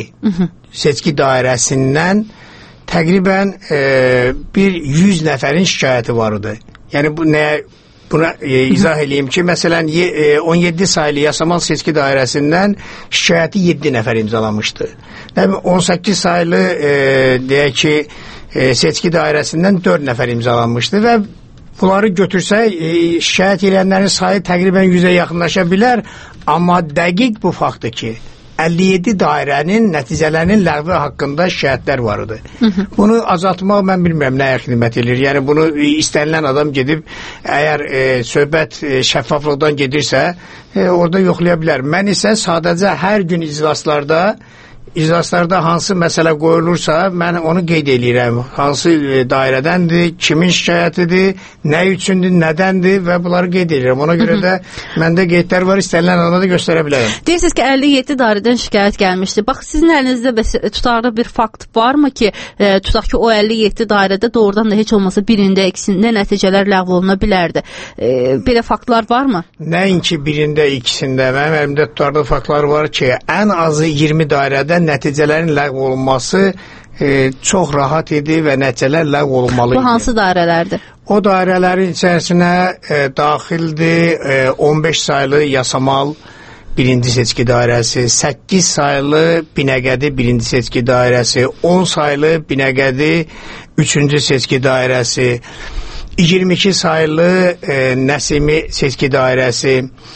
seçki dairəsindən təqribən e, bir yüz nəfərin şikayəti var idi. Yəni bu nəyə buna e, izah edeyim ki, məsələn e, on yeddi sayılı Yasamal seçki dairəsindən şikayəti yeddi nəfər imzalamışdı. on səkkiz sayılı e, deyək ki, e, seçki dairəsindən dörd nəfər imzalanmışdı və bunları götürsək e, şikayət edənlərin sayı təqribən yüzə yaxınlaşa bilər, amma dəqiq bu faktdır ki, əlli yeddi dairənin nəticələrinin ləğvi haqqında şikayətlər var idi. Hı -hı. Bunu azaltmaq mən bilmirəm nəyə xidmət edir. Yəni bunu istənilən adam gedib, əgər e, söhbət e, şəffaflıqdan gedirsə, e, orada yoxlaya bilər. Mən isə sadəcə hər gün iclaslarda İclaslarda hansı məsələ qoyulursa, mən onu qeyd edirəm. Hansı dairədəndir, kimin şikayətidir, nə üçündür, nədəndir və bunları qeyd edirəm. Ona görə də məndə qeydlər var, istənilən anda da göstərə bilərəm. Deyirsiniz ki, əlli yeddi dairədən şikayət gəlmişdi. Bax, sizin əlinizdə tutarlı bir fakt varmı ki, e, tutaq ki, o əlli yeddi dairədə doğrudan da heç olmasa birində, ikisində nəticələr ləğv oluna bilərdi. E, belə faktlar varmı? Nəinki birində, ikisində. Mənim əlimdə tutarlı faktlar var ki, ən azı iyirmi dairədə nəticələrin ləğv olunması e, çox rahat idi və nəticələr ləğv olunmalı idi. Bu hansı dairələrdir? O dairələrin içərisinə e, daxildir e, on beş sayılı Yasamal birinci seçki dairəsi, səkkiz sayılı Binəqədi birinci seçki dairəsi, on sayılı Binəqədi üçüncü seçki dairəsi, iyirmi iki sayılı e, Nəsimi seçki dairəsi,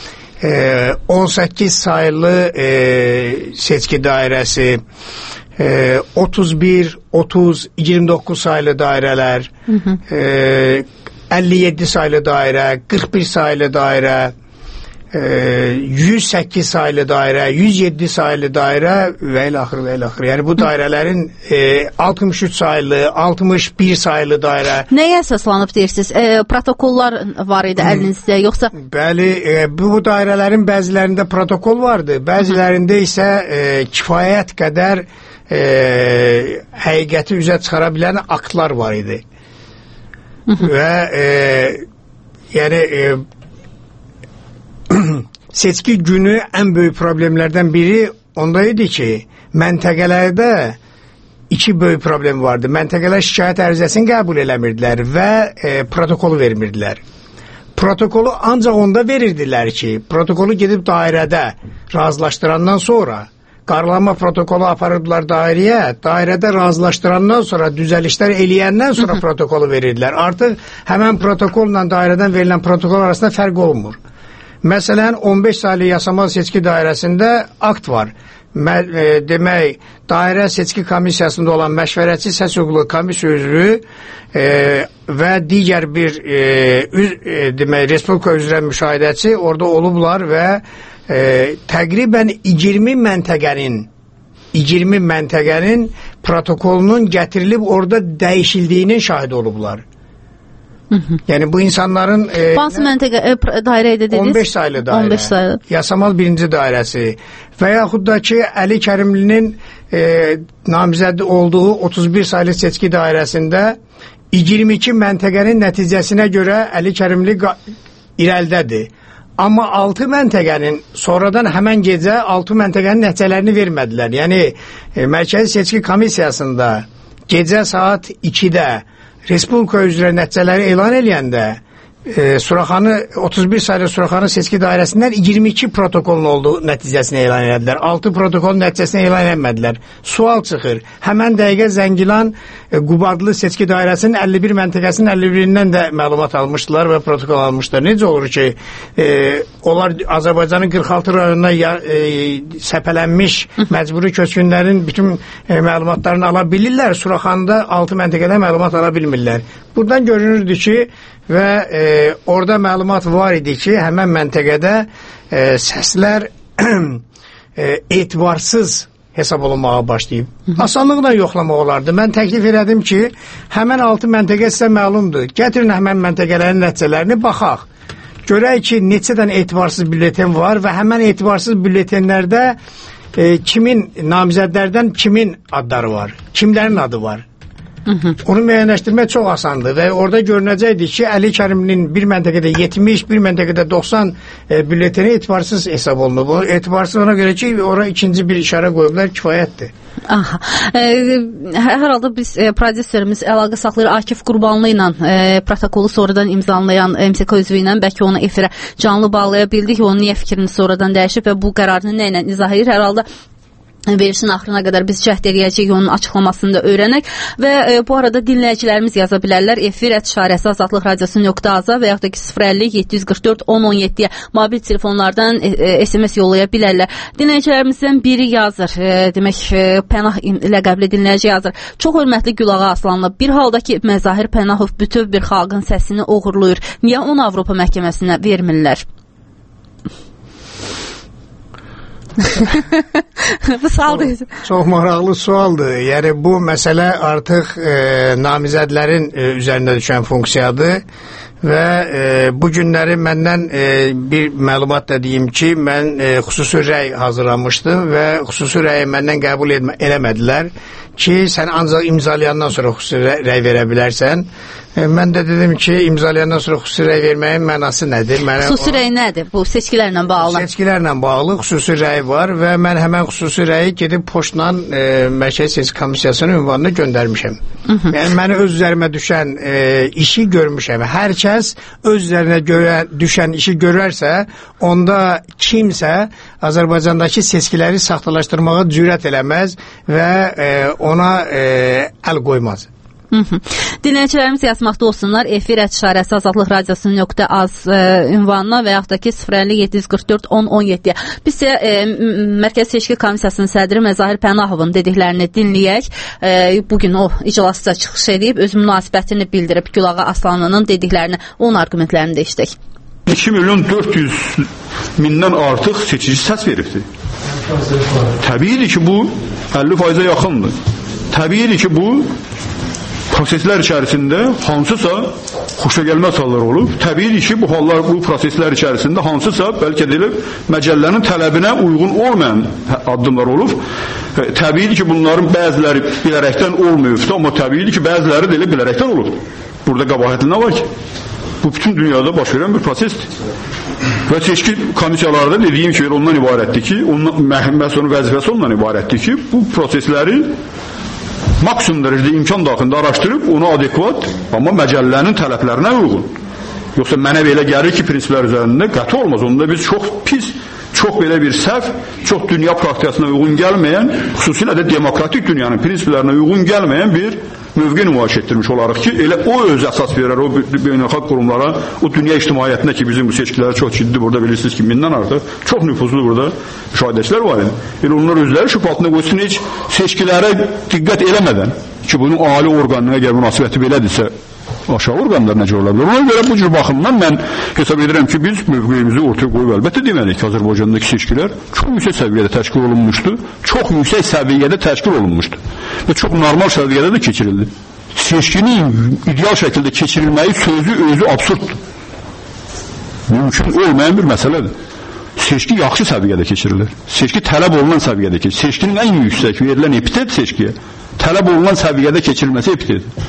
E, on səkkiz sayılı e, seçki dairəsi, e, otuz bir, otuz, iyirmi doqquz sayılı dairələr, hı -hı. E, əlli yeddi sayılı dairə, qırx bir sayılı dairə, yüz səkkiz sayılı dairə, yüz yeddi sayılı dairə və ilə axır və ilə axır. Yəni bu dairələrin e, altmış üç sayılı, altmış bir sayılı dairə. Nəyə əsaslanıb deyirsiniz? E, protokollar var idi əlinizdə, yoxsa? Bəli, e, bu dairələrin bəzilərində protokol vardı, bəzilərində isə e, kifayət qədər e, həqiqəti üzə çıxara bilən aktlar var idi. Və e, yəni e, seçki günü ən böyük problemlərdən biri onda idi ki, məntəqələrdə iki böyük problem vardı. Məntəqələr şikayət ərizəsini qəbul eləmirdilər və e, protokolu vermirdilər. Protokolu ancaq onda verirdilər ki, protokolu gedib dairədə razılaşdırandan sonra qaralama protokolu aparırdılar dairəyə. Dairədə razılaşdırandan sonra, düzəlişlər eləyəndən sonra protokolu verirdilər. Artıq həmən protokolla dairədən verilən protokol arasında fərq olmur. Məsələn, on beş saylı Yasamal Seçki Dairəsində akt var. Mə, e, demək, dairə seçki komissiyasında olan məşvərətçi səs hüquqlu komissiya üzvü e, və digər bir e, üz, e, demək, Respublika üzrə müşahidəçi orada olublar və e, təqribən iyirmi məntəqənin iyirmi məntəqənin protokolunun gətirilib orada dəyişildiyinin şahid olublar. Hı -hı. Yəni bu insanların e, hansı məntəqə e, dairəyə dediniz? on beş saylı dairə. on beş saylı. Yasamal birinci dairəsi və yaxud da ki Əli Kərimlinin e, namizəd olduğu otuz bir saylı seçki dairəsində iyirmi iki məntəqənin nəticəsinə görə Əli Kərimli irəlidədir. Amma altı məntəqənin sonradan həmən gecə altı məntəqənin nəticələrini vermədilər. Yəni e, Mərkəzi Seçki Komissiyasında gecə saat ikidə Respublika üzrə nəticələri elan eləyəndə e, Suraxanı otuz bir saylı Suraxanı seçki dairəsindən iyirmi iki protokolun olduğu nəticəsini elan elədilər. altı protokolun nəticəsini elan eləmədilər. Sual çıxır. Həmən dəqiqə Zəngilan e, Qubadlı seçki dairəsinin əlli bir məntəqəsinin əlli birindən də məlumat almışdılar və protokol almışlar. Necə olur ki, e, onlar Azərbaycanın qırx altı rayonuna ya, e, səpələnmiş məcburi köçkünlərin bütün e, məlumatlarını ala bilirlər. Suraxanda altı məntəqədə məlumat ala bilmirlər. Buradan görünürdü ki və e, orada məlumat var idi ki, həmən məntəqədə e, səslər e, etibarsız hesab olunmağa başlayıb. Asanlıqla yoxlamaq olardı. Mən təklif elədim ki, həmən altı məntəqə sizə məlumdur. Gətirin həmən məntəqələrin nəticələrini baxaq. Görək ki, neçədən etibarsız bülletin var və həmən etibarsız bülletinlərdə e, kimin, namizədlərdən kimin adları var, kimlərin adı var. Hı -hı. Onu müəyyənləşdirmək çox asandır və orada görünəcəkdir ki, Əli Kərimlinin bir məntəqədə yetmiş, bir məntəqədə doxsan e, bülletini etibarsız hesab olunub. O etibarsız ona görə ki, ora ikinci bir işarə qoyublar, kifayətdir. Aha. E, hər halda biz e, prodüserimiz əlaqə saxlayır Akif Qurbanlı ilə e, protokolu sonradan imzalayan M S K üzvü ilə bəlkə onu efirə canlı bağlaya bildik. Onun niyə fikrini sonradan dəyişib və bu qərarını nə ilə izah edir? Hər halda verilişin axırına qədər biz cəhd eləyəcəyik, onun açıqlamasını da öyrənək və e, bu arada dinləyicilərimiz yaza bilərlər. Efir et işarəsi azadlıq radiosu nöqtə az və yaxud da ki sıfır əlli yeddi yüz qırx dörd on on yeddiyə mobil telefonlardan e, e, S M S yollaya bilərlər. Dinləyicilərimizdən biri yazır, e, demək e, Pənah ləqəbli dinləyici yazır. Çox hörmətli Gülağa Aslanlı, bir halda ki Məzahir Pənahov bütöv bir xalqın səsini oğurluyur. Niyə onu Avropa məhkəməsinə vermirlər? Bu sualdır. Çox, çox maraqlı sualdır. Yəni bu məsələ artıq e, namizədlərin e, üzərində düşən funksiyadır və e, bu günləri məndən e, bir məlumat da deyim ki, mən e, xüsusi rəy hazırlamışdım və xüsusi rəyi məndən qəbul etmə, eləmədilər ki, sən ancaq imzalayandan sonra xüsusi rəy verə bilərsən. E, mən də dedim ki, imzalayandan sonra xüsusi rəy verməyin mənası nədir? Mənə xüsusi rəy nədir? Bu seçkilərlə bağlı. Seçkilərlə bağlı xüsusi rəy var və mən həmən xüsusi rəyi gedib poçtla e, Mərkəzi Seçki Komissiyasının ünvanına göndərmişəm. Hı -hı. Yəni mənə öz üzərimə düşən e, işi görmüşəm. Hər kəs öz üzərinə görə, düşən işi görərsə, onda kimsə Azərbaycandakı seçkiləri saxtalaşdırmağa cürət eləməz və e, ona e, əl qoymaz. Hı -hı. Dinləyicilərimiz yazmaqda olsunlar. Efir et işarəsi azadlıq radiosu nöqtə az e, ünvanına və yaxud da ki sıfır əlli yeddi yüz qırx dörd on on yeddiyə. Biz isə e, Mərkəzi Seçki Komissiyasının sədri Məzahir Pənahovun dediklərini dinləyək. E, bugün o iclasda çıxış edib, öz münasibətini bildirib Gülağa Aslanlının dediklərini, onun arqumentlərini də işlək. iki milyon dörd yüz mindən artıq seçici səs veribdir. Təbiidir ki, bu əlli faizə yaxındır. Təbiidir ki, bu proseslər içərisində hansısa xoşagəlməz hallar olub. Təbiidir ki, bu hallar, bu proseslər içərisində hansısa bəlkə deyilib məcəllənin tələbinə uyğun olmayan addımlar olub. Təbiidir ki, bunların bəziləri bilərəkdən olmayıbdır, amma təbiidir ki, bəziləri deyilib bilərəkdən olub. Burada qəbahətli nə var ki? Bu bütün dünyada baş verən bir prosesdir. Və seçki komissiyalarda dediyim ki, ondan ibarətdir ki, məhkəmənin vəzifəsi ondan ibarətdir ki, bu prosesləri maksimum dərəcədə imkan daxilində araşdırıb, onu adekvat, amma məcəllənin tələblərinə uyğun. Yoxsa mənə belə gəlir ki, prinsiplər üzərində qəti olmaz. Onda biz çox pis çox belə bir səhv, çox dünya praktikasına uyğun gəlməyən, xüsusilə də demokratik dünyanın prinsiplərinə uyğun gəlməyən bir mövqe nümayiş etdirmiş olaraq ki, elə o öz əsas verər o beynəlxalq qurumlara, o dünya ictimaiyyətində ki, bizim bu seçkiləri çox ciddi burada bilirsiniz ki, mindən artıq çox nüfuzlu burada müşahidəçilər var idi. Elə onlar özləri şübhə altında qoysun, heç seçkilərə diqqət eləmədən ki, bunun ali orqanına əgər münasibəti belədirsə, aşağı orqanlar necə ola bilər? Ona görə bu cür baxımdan mən hesab edirəm ki, biz mövqeyimizi ortaya qoyub əlbəttə deməliyik ki, Azərbaycandakı seçkilər çox yüksək səviyyədə təşkil olunmuşdu, çox yüksək səviyyədə təşkil olunmuşdu və çox normal səviyyədə də keçirildi. Seçkinin ideal şəkildə keçirilməyi sözü özü absurddur. Mümkün olmayan bir məsələdir. Seçki yaxşı səviyyədə keçirilir. Seçki tələb olunan səviyyədə keçirilir. Seçkinin ən yüksək verilən epitet seçkiyə tələb olunan səviyyədə keçirilməsi epitetdir.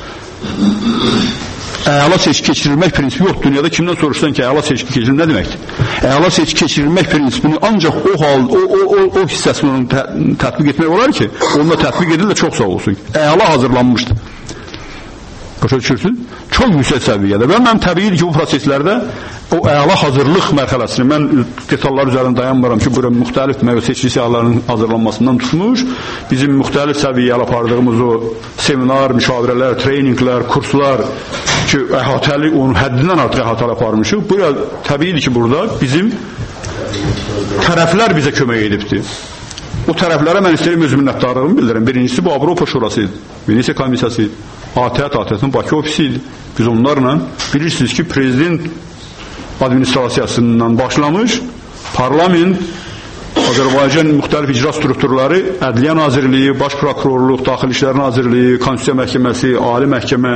Əla seçki keçirilmək prinsipi yox. Dünyada kimdən soruşsan ki, əla seçki keçirilmək nə deməkdir? Əla seçki keçirilmək prinsipini ancaq o hal, o, o, o, o hissəsini onun tə, tətbiq etmək olar ki, onunla tətbiq edilir də çox sağ olsun. Əla hazırlanmışdır. Başa düşürsünüz? Çox yüksək səviyyədə. Və mən təbiidir ki, bu proseslərdə o əla hazırlıq mərhələsini, mən detallar üzərində dayanmıram ki, burada müxtəlif seçki siyahılarının hazırlanmasından tutmuş, bizim müxtəlif səviyyəli apardığımız o seminar, müşavirələr, treyninqlər, kurslar ki, əhatəli, onun həddindən artıq əhatəli aparmışıq. Burada təbiidir ki, burada bizim tərəflər bizə kömək edibdir. O tərəflərə mən istəyirəm öz minnətdarlığımı bildirəm. Birincisi bu Avropa Şurası idi, Venesiya Komissiyası idi, A T A T-nin Bakı ofisi idi. Biz onlarla bilirsiniz ki, prezident administrasiyasından başlamış, parlament, Azərbaycan müxtəlif icra strukturları, Ədliyyə Nazirliyi, Baş Prokurorluq, Daxili İşlər Nazirliyi, Konstitusiya Məhkəməsi, Ali Məhkəmə,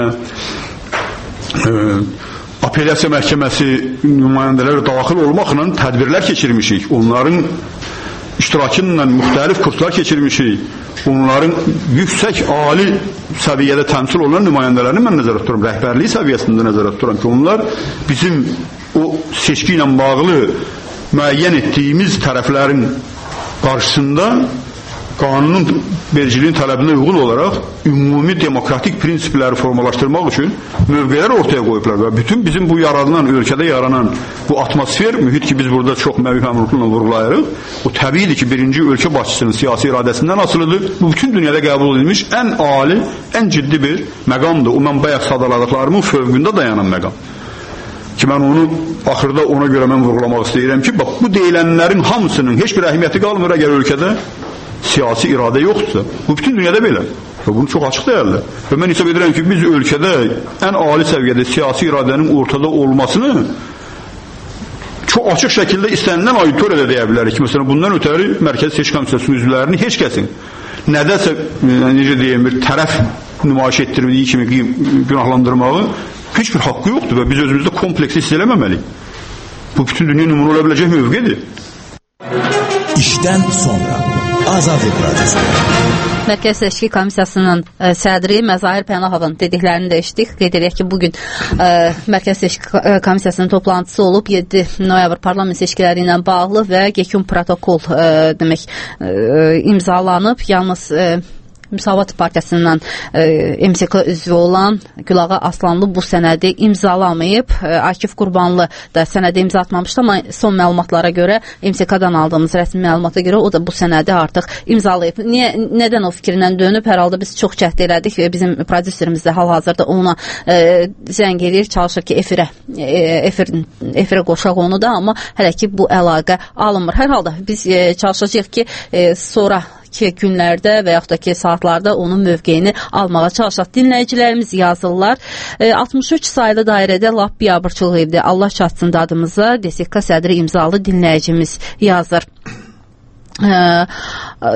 e, Apellyasiya Məhkəməsi nümayəndələri daxil olmaqla tədbirlər keçirmişik. Onların iştirakıyla müxtəlif kurslar keçirmişik. Onların yüksək, ali səviyyədə təmsil olunan nümayəndələrini mən nəzərə tuturam. Rəhbərliyi səviyyəsində nəzərə tuturam ki, onlar bizim o seçki ilə bağlı müəyyən etdiyimiz tərəflərin qarşısında qanunun vericiliyin tələbinə uyğun olaraq ümumi demokratik prinsipləri formalaşdırmaq üçün mövqelər ortaya qoyublar və bütün bizim bu yaradılan, ölkədə yaranan bu atmosfer, mühit ki, biz burada çox məvhum əmrliklə vurgulayırıq, o təbiidir ki, birinci ölkə başçısının siyasi iradəsindən asılıdır. Bu bütün dünyada qəbul edilmiş ən ali, ən ciddi bir məqamdır. O, mən bayaq sadaladıqlarımın fövqündə dayanan məqam. Ki, mən onu, axırda ona görə mən vurgulamaq istəyirəm ki, bax, bu deyilənlərin hamısının heç bir əhəmiyyəti qalmır əgər ölkədə siyasi iradə yoxdursa. Bu bütün dünyada belə. Və bunu çox açıq deyərlər. Və mən hesab edirəm ki, biz ölkədə ən ali səviyyədə siyasi iradənin ortada olmasını çox açıq şəkildə istənilən auditoriyada deyə bilərik ki, məsələn, bundan ötəri Mərkəzi Seçki Komissiyası üzvlərini heç kəsin nədəsə, necə deyəm, bir tərəf nümayiş etdirdiyi kimi günahlandırmağı heç bir haqqı yoxdur və biz özümüzdə kompleksi hiss eləməməliyik. Bu bütün dünya nümunə ola biləcək mövqedir. İşdən sonra Azadlıq Radiosu. Mərkəzi Seçki Komissiyasının ə, sədri Məzahir Pənahovun dediklərini də eşitdik. Qeyd edək ki, bugün ə, Mərkəzi Seçki Komissiyasının toplantısı olub yeddi noyabr parlament seçkiləri ilə bağlı və yekun protokol ə, demək ə, imzalanıb. Yalnız ə, Müsavat Partiyasından e, M S K üzvü olan Gülağa Aslanlı bu sənədi imzalamayıb. E, Akif Qurbanlı da sənədi imza atmamışdı, amma son məlumatlara görə, M S K-dan aldığımız rəsmi məlumata görə o da bu sənədi artıq imzalayıb. Niyə, nədən o fikrindən dönüb? Hər halda biz çox cəhd elədik. Bizim prodüserimiz də hal-hazırda ona e, zəng eləyir, çalışır ki, efirə, e, efir, efirə qoşaq onu da, amma hələ ki bu əlaqə alınmır. Hər halda biz e, çalışacağıq ki, e, sonra ki günlərdə və yaxud da ki saatlarda onun mövqeyini almağa çalışaq. Dinləyicilərimiz yazırlar. E, altmış üç saylı dairədə lap biabırçılıq evdə Allah çatsın dadımıza D S K sədri imzalı dinləyicimiz yazır. E, e,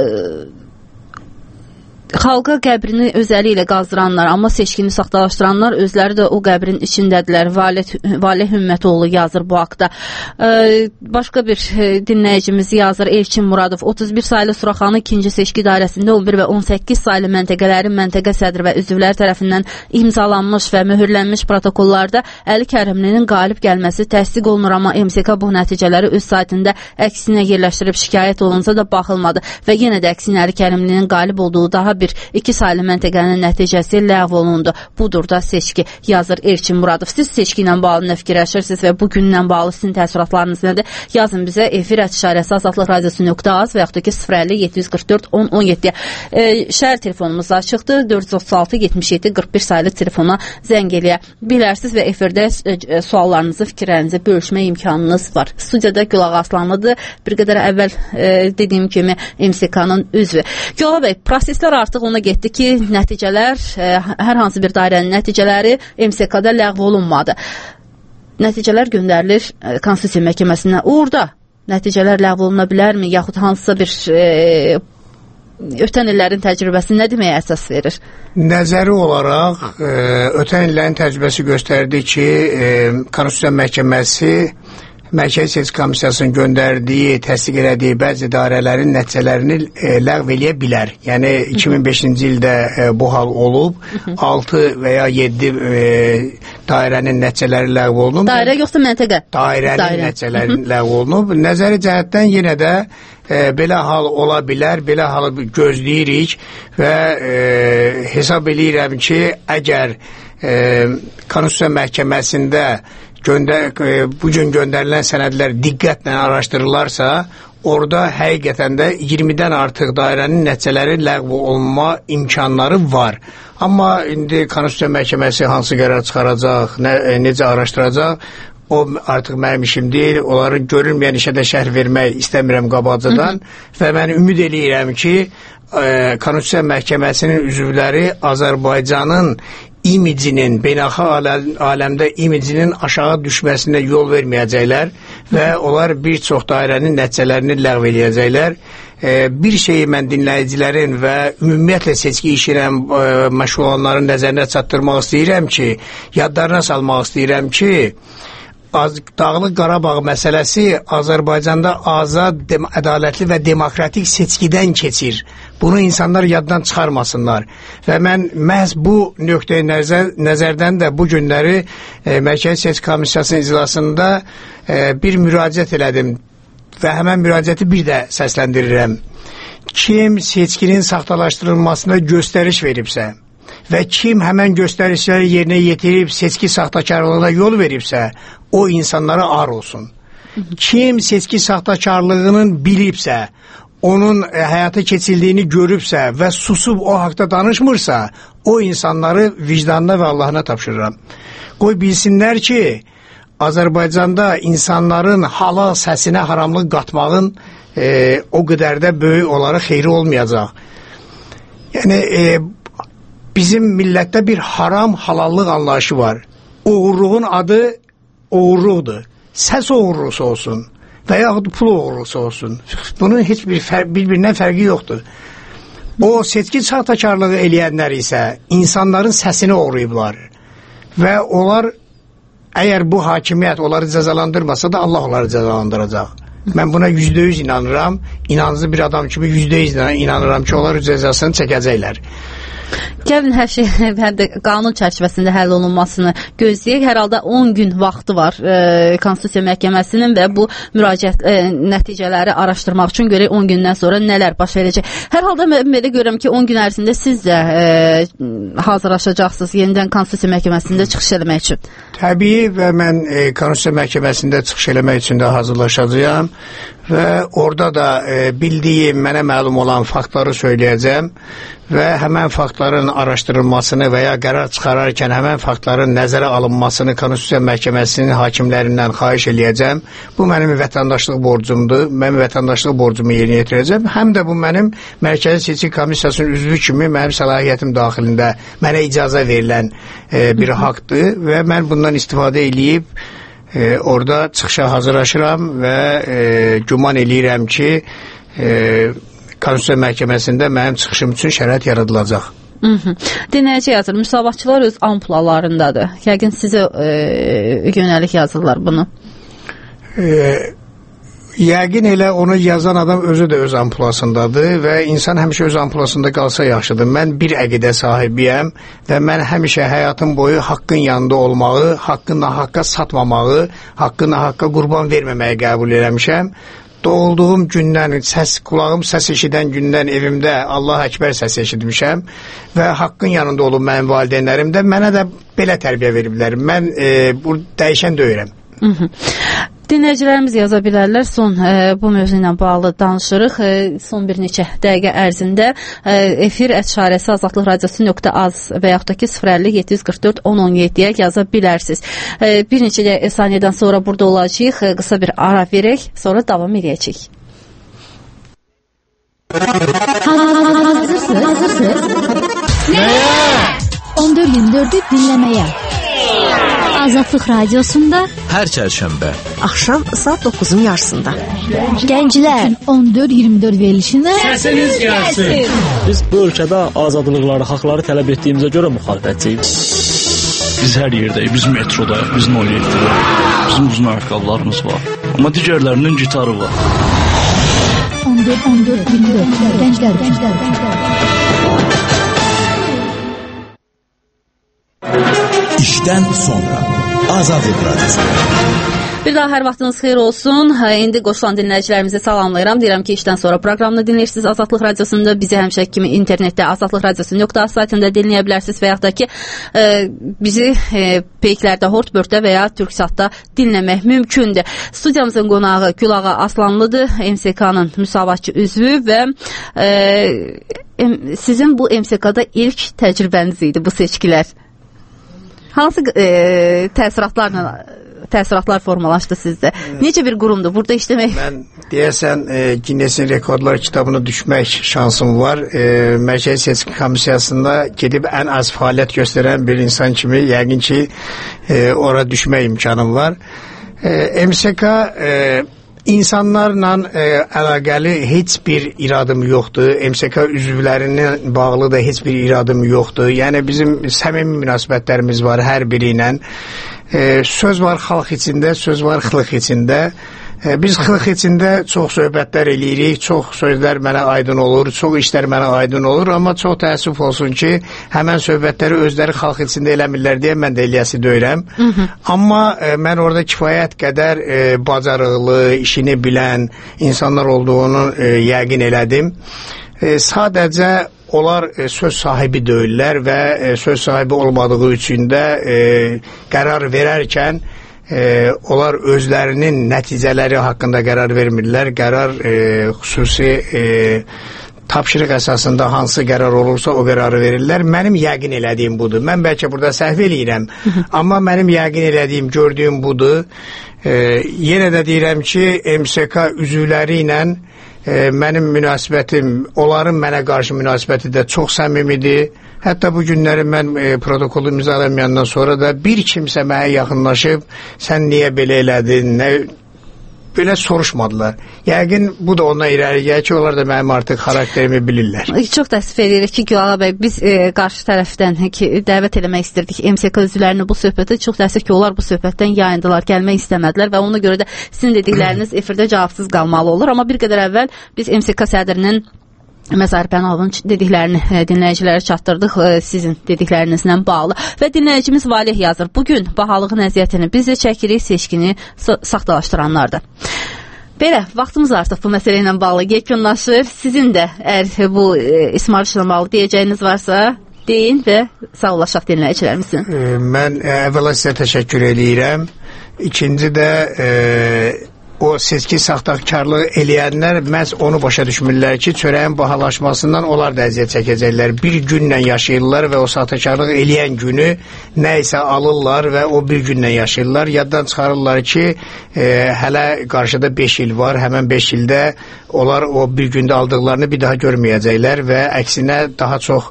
Xalqa qəbrini öz əli ilə qazdıranlar, amma seçkini saxtalaşdıranlar özləri də o qəbrin içindədirlər. Valeh Hümmətoğlu yazır bu haqda. Ee, başqa bir dinləyicimiz yazır, Elçin Muradov. otuz bir saylı Suraxanı ikinci seçki dairəsində on bir və on səkkiz saylı məntəqələrin məntəqə sədri və üzvləri tərəfindən imzalanmış və mühürlənmiş protokollarda Əli Kərimlinin qalib gəlməsi təsdiq olunur, amma M S K bu nəticələri öz saytında əksinə yerləşdirib şikayət olunsa da baxılmadı və yenə də əksinə Əli Kərimlinin qalib olduğu daha bir iki saylı məntəqənin nəticəsi ləğv olundu. Budur da seçki, yazır Elçin Muradov. Siz seçki ilə bağlı nə fikirləşirsiniz və bu günlə bağlı sizin təəssüratlarınız nədir? Yazın bizə efir ətişarəsi azadlıq radiosu nöqtə az və yaxud da ki sıfır əlli yeddi yüz qırx dörd on on yeddi. E, şəhər telefonumuz açıqdır. dörd yüz otuz altı yetmiş yeddi qırx bir saylı telefona zəng eləyə bilərsiniz və efirdə e, suallarınızı, fikirlərinizi bölüşmə imkanınız var. Studiyada Gülağa Aslanlıdır. Bir qədər əvvəl e, dediyim kimi M S K-nın üzvü. Gülağa bəy, proseslər artıq ona getdi ki, nəticələr, e, hər hansı bir dairənin nəticələri M S K-da ləğv olunmadı. Nəticələr göndərilir e, Konstitusiya Məhkəməsinə. Orada nəticələr ləğv oluna bilərmi? Yaxud hansısa bir e, ötən illərin təcrübəsi nə deməyə əsas verir? Nəzəri olaraq e, ötən illərin təcrübəsi göstərdi ki, e, Konstitusiya Məhkəməsi Mərkəzi Seçki Komissiyasının göndərdiyi, təsdiq elədiyi bəzi dairələrin nəticələrini e, ləğv eləyə bilər. Yəni iki min beşinci ildə e, bu hal olub, altı və ya yeddi e, dairənin nəticələri ləğv olunub. Dairə yoxsa məntəqə? Dairənin Dairə. nəticələri ləğv olunub. Nəzəri cəhətdən yenə də e, belə hal ola bilər, belə halı gözləyirik və e, hesab eləyirəm ki, əgər e, Konstitusiya Məhkəməsində Gönder, bugün göndərilən sənədlər diqqətlə araşdırılarsa, orada həqiqətən də iyirmidən artıq dairənin nəticələri ləğv olunma imkanları var. Amma indi Konstitusiya Məhkəməsi hansı qərar çıxaracaq, nə, necə araşdıracaq, o artıq mənim işim deyil. Onları görülməyən işə də şərh vermək istəmirəm qabaqcadan və mən ümid eləyirəm ki, e, Konstitusiya Məhkəməsinin üzvləri Azərbaycanın imicinin, beynəlxalq aləmdə imicinin aşağı düşməsinə yol verməyəcəklər və onlar bir çox dairənin nəticələrini ləğv eləyəcəklər. E, bir şeyi mən dinləyicilərin və ümumiyyətlə seçki işi ilə e, məşğul olanların nəzərinə çatdırmaq istəyirəm ki, yadlarına salmaq istəyirəm ki, Dağlıq Qarabağ məsələsi Azərbaycanda azad, ədalətli və demokratik seçkidən keçir. Bunu insanlar yaddan çıxarmasınlar. Və mən məhz bu nöqteyi nəzər, nəzərdən də bu günləri e, Mərkəzi Seçki Komissiyasının iclasında e, bir müraciət elədim və həmən müraciəti bir də səsləndirirəm. Kim seçkinin saxtalaşdırılmasına göstəriş veribsə və kim həmən göstərişləri yerinə yetirib seçki saxtakarlığına yol veribsə, o insanlara ar olsun. Kim seçki saxtakarlığının bilibsə, onun həyata keçildiyini görübsə və susub o haqda danışmırsa, o insanları vicdanına və Allahına tapşırıram. Qoy bilsinlər ki, Azərbaycanda insanların halal səsinə haramlıq qatmağın e, o qədər də böyük olaraq xeyri olmayacaq. Yəni, e, bizim millətdə bir haram halallıq anlayışı var. Oğurluğun adı oğurluqdur. Səs oğurlusu olsun və yaxud pul oğurlusu olsun. Bunun heç bir fər bir-birindən fərqi yoxdur. O seçki saxtakarlığı eləyənlər isə insanların səsini oğurlayıblar. Və onlar, əgər bu hakimiyyət onları cəzalandırmasa da Allah onları cəzalandıracaq. Mən buna yüzdə yüz inanıram. İnancı bir adam kimi yüzdə yüz inanıram ki, onlar cəzasını çəkəcəklər. Gəlin hər şey həm də qanun çərçivəsində həll olunmasını gözləyək. Hər halda on gün vaxtı var e, Konstitusiya Məhkəməsinin və bu müraciət e, nəticələri araşdırmaq üçün görək on gündən sonra nələr baş verəcək. Hər halda mən belə görürəm ki, on gün ərzində siz də e, hazırlaşacaqsınız yenidən Konstitusiya Məhkəməsində çıxış eləmək üçün. Təbii və mən e, Konstitusiya Məhkəməsində çıxış eləmək üçün də hazırlaşacağam və orada da e, bildiyim, mənə məlum olan faktları söyləyəcəm və həmən faktların araşdırılmasını və ya qərar çıxararkən həmən faktların nəzərə alınmasını Konstitusiya Məhkəməsinin hakimlərindən xahiş eləyəcəm. Bu mənim vətəndaşlıq borcumdur. Mən vətəndaşlıq borcumu yerinə yetirəcəm. Həm də bu mənim Mərkəzi Seçki Komissiyasının üzvü kimi mənim səlahiyyətim daxilində mənə icazə verilən e, bir haqdır və mən bundan istifadə eləyib e, orada çıxışa hazırlaşıram və e, güman eləyirəm ki, e, Konstitusiya Məhkəməsində mənim çıxışım üçün şərait yaradılacaq. Dinləyici yazır, müsavatçılar öz ampulalarındadır. Yəqin sizə e, yönəlik yazırlar bunu. E, yəqin elə onu yazan adam özü də öz ampulasındadır və insan həmişə öz ampulasında qalsa yaxşıdır. Mən bir əqidə sahibiyəm və mən həmişə həyatım boyu haqqın yanında olmağı, haqqını haqqa satmamağı, haqqını haqqa qurban verməməyi qəbul eləmişəm. doğulduğum gündən, səs, qulağım səs eşidən gündən evimdə Allah Əkbər səs eşitmişəm və haqqın yanında olub mənim valideynlərim də mənə də belə tərbiyə veriblər. Mən e, bu dəyişən deyirəm. Hı -hı. Dinləyicilərimiz yaza bilərlər. Son e, bu mövzu ilə bağlı danışırıq. E, son bir neçə dəqiqə ərzində e, efir əşarəsi azadlıq radiosu nöqtə az və yaxud da ki sıfır əlli yeddi yüz qırx dörd on on yeddiyə yaza bilərsiniz. E, bir neçə də saniyədən sonra burada olacağıq. E, qısa bir ara verək, sonra davam edəcəyik. Hazırsınız? Hazırsınız? Nəyə? on dörd iyirmi dördü dinləməyə. Azadlıq radiosunda hər çərşənbə axşam saat doqquzun yarısında. Gənclər on dörd iyirmi dörd verilişində səsiniz gəlsin. Biz bu ölkədə azadlıqları, haqları tələb etdiyimizə görə müxalifətçiyik. Biz hər yerdəyik, biz metrodayıq, biz nol yeddidə. Bizim uzun ayaqqabılarımız var. Amma digərlərinin gitarı var. on dörd on dörd iyirmi dörd Gənclər, gənclər, gənclər. İşdən sonra Azadlıq radiosu. Bir daha hər vaxtınız xeyir olsun. İndi qoşulan dinləyicilərimizi salamlayıram. Deyirəm ki, işdən sonra proqramını dinləyirsiniz Azadlıq radiosunda. Bizi həmişə kimi internetdə azadlıq radiosu nöqtə az saytında dinləyə bilərsiniz və yaxud da ki e, bizi e, peyklərdə, Hortbördə və ya Türksatda dinləmək mümkündür. Studiyamızın qonağı Gülağa Aslanlıdır, M S K-nın müsavatçı üzvü və e, sizin bu M S K-da ilk təcrübəniz idi bu seçkilər. Hansı e, təsiratlarla təsiratlar formalaşdı sizdə? Necə bir qurumdur burada işləmək? Mən deyəsən e, Guinnessin Rekordlar kitabına düşmək şansım var. E, Mərkəzi Seçki Komissiyasında gedib ən az fəaliyyət göstərən bir insan kimi yəqin ki e, ora düşmək imkanım var. E, M S K e, İnsanlarla e, əlaqəli heç bir iradım yoxdur. M S K üzvlərindən bağlı da heç bir iradım yoxdur. Yəni bizim səmimi münasibətlərimiz var hər biri ilə. E, söz var xalq içində, söz var xılıq içində. E, biz xılıq içində çox söhbətlər eləyirik, çox sözlər mənə aydın olur, çox işlər mənə aydın olur, amma çox təəssüf olsun ki, həmən söhbətləri özləri xalq içində eləmirlər deyə mən də eləyəsi deyirəm. Amma e, mən orada kifayət qədər e, bacarıqlı, işini bilən insanlar olduğunu e, yəqin elədim. E, sadəcə onlar e, söz sahibi deyirlər və e, söz sahibi olmadığı üçün də e, qərar verərkən e, onlar özlərinin nəticələri haqqında qərar vermirlər. Qərar e, xüsusi e, tapşırıq əsasında hansı qərar olursa o qərarı verirlər. Mənim yəqin elədiyim budur. Mən bəlkə burada səhv eləyirəm, amma mənim yəqin elədiyim, gördüyüm budur. E, yenə də deyirəm ki, M S K üzvləri ilə e, mənim münasibətim, onların mənə qarşı münasibəti də çox səmimidir. Hətta bu günləri mən e, protokolu imzalamayandan sonra da bir kimsə mənə yaxınlaşıb, sən niyə belə elədin, nə belə soruşmadılar. Yəqin bu da ona irəli gəlir ki, onlar da mənim artıq xarakterimi bilirlər. Çox təəssüf edirik ki, Gülağa bəy, biz e, qarşı tərəfdən ki, dəvət eləmək istirdik M S K üzvlərini bu söhbətə. Çox təəssüf ki, onlar bu söhbətdən yayındılar, gəlmək istəmədilər və ona görə də sizin dedikləriniz efirdə cavabsız qalmalı olur. Amma bir qədər əvvəl biz M S K sədrinin Məzar Pənahın dediklərini e, dinləyicilərə çatdırdıq e, sizin dediklərinizlə bağlı. Və dinləyicimiz Valih yazır. Bugün bahalığın əziyyətini biz də çəkirik, seçkini saxtalaşdıranlardır. Belə, vaxtımız artıq bu məsələ ilə bağlı yekunlaşır. Sizin də əgər bu e, İsmarış ilə bağlı deyəcəyiniz varsa deyin və sağlaşaq dinləyicilərimizin. E, mən e, əvvəla sizə təşəkkür edirəm. İkinci də e, o seçki saxtakarlığı eləyənlər məhz onu başa düşmürlər ki, çörəyin bahalaşmasından onlar da əziyyət çəkəcəklər. Bir günlə yaşayırlar və o saxtakarlığı eləyən günü nə isə alırlar və o bir günlə yaşayırlar. Yaddan çıxarırlar ki, e, hələ qarşıda beş il var. Həmən beş ildə onlar o bir gündə aldıqlarını bir daha görməyəcəklər və əksinə daha çox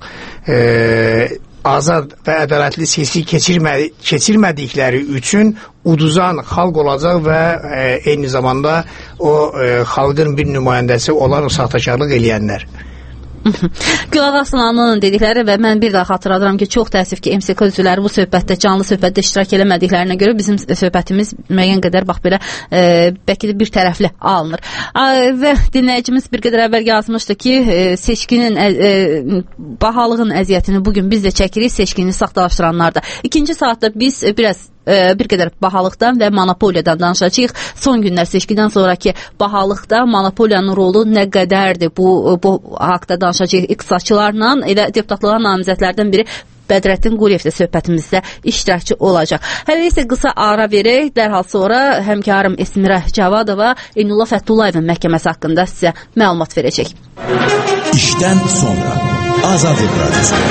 e, azad və ədalətli seçki keçirmədi, keçirmədikləri üçün uduzan xalq olacaq və e, eyni zamanda o e, xalqın bir nümayəndəsi olan o saxtakarlıq eləyənlər. Gülağa Aslanlının dedikləri və mən bir daha xatırladıram ki, çox təəssüf ki, M S K üzvləri bu söhbətdə, canlı söhbətdə iştirak eləmədiklərinə görə bizim söhbətimiz müəyyən qədər bax belə e, bəlkə də bir tərəfli alınır. A, və dinləyicimiz bir qədər əvvəl yazmışdı ki, e, seçkinin ə, e, bahalığın əziyyətini bugün biz də çəkirik, seçkini saxtalaşdıranlar da. İkinci saatda biz e, biraz e, bir qədər bahalıqdan və monopoliyadan danışacağıq. Son günlər seçkidən sonraki bahalıqda monopoliyanın rolu nə qədərdir? Bu bu haqqda danışacağıq iqtisadçılarla. Elə deputatlığa namizədlərdən biri Bədrəttin Quliyev də söhbətimizdə iştirakçı olacaq. Hələ isə qısa ara verək. Dərhal sonra həmkarım Esmirə Cavadova Eynullah Fətullayevin məhkəməsi haqqında sizə məlumat verəcək. İşdən sonra Azadlıq Radyosu.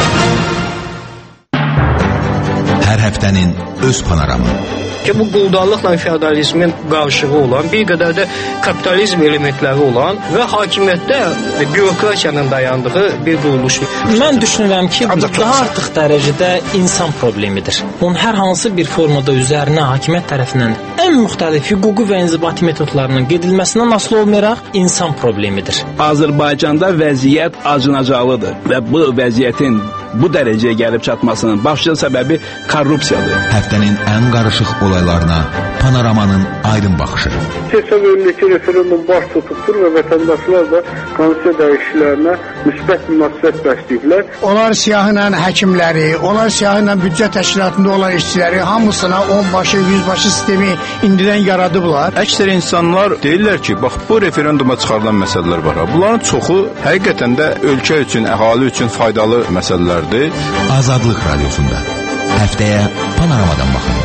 Hər həftənin öz panoramı. Ki bu quldallıqla feodalizmin qarşılığı olan, bir qədər də kapitalizm elementləri olan və hakimiyyətdə bürokratiyanın dayandığı bir quruluşdur. Mən düşünürəm ki, bu daha artıq dərəcədə insan problemidir. Onun hər hansı bir formada üzərinə hakimiyyət tərəfindən ən müxtəlif hüquqi və inzibati metodlarının gedilməsindən asılı olmayaraq insan problemidir. Azərbaycanda vəziyyət acınacaqlıdır və bu vəziyyətin bu dərəcəyə gəlib çatmasının başlıca səbəbi korrupsiyadır. Həftənin ən qarışıq olaylarına Panoramanın aydın baxışı. Hesab edilir ki, referendum baş tutubdur və vətəndaşlar da konstitusiya dəyişikliklərinə müsbət münasibət bəsləyiblər. Onlar siyahıyla həkimləri, onlar siyahıyla büdcə təşkilatında olan işçiləri hamısına onbaşı, yüzbaşı sistemi indidən yaradıblar. Əksər insanlar deyirlər ki, bax bu referenduma çıxarılan məsələlər var. Bunların çoxu həqiqətən də ölkə üçün, əhali üçün faydalı məsələlər. Azadlıq Radyosunda həftəyə Panoramadan baxın.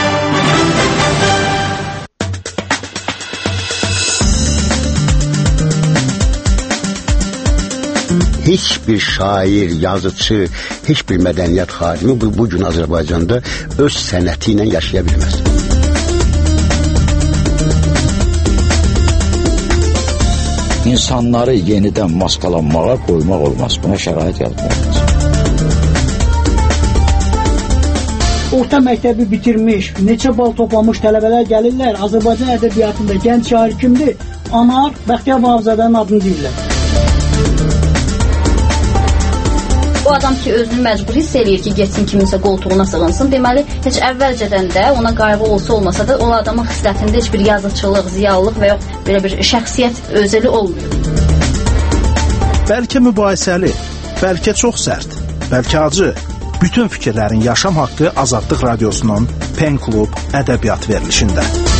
Heç bir şair, yazıcı, heç bir mədəniyyət xadimi bu, bu gün Azərbaycanda öz sənəti ilə yaşaya bilməz. İnsanları yenidən maskalanmağa qoymaq olmaz. Buna şərait yaratmaq olmaz. Orta məktəbi bitirmiş, neçə bal toplamış tələbələr gəlirlər. Azərbaycan ədəbiyyatında gənc şair kimdir? Anar Bəxtiyar Vahabzadənin adını deyirlər. O adam ki, özünü məcbur hiss eləyir ki, getsin kiminsə qoltuğuna sığınsın. Deməli, heç əvvəlcədən də ona qayğı olsa olmasa da o adamın xislətində heç bir yazıçılıq, ziyalılıq və yox belə bir şəxsiyyət özəli olmuyor. Bəlkə mübahisəli, bəlkə çox sərt, bəlkə acı. Bütün fikirlərin yaşam haqqı Azadlıq Radyosunun Pen Klub ədəbiyyat verilişində.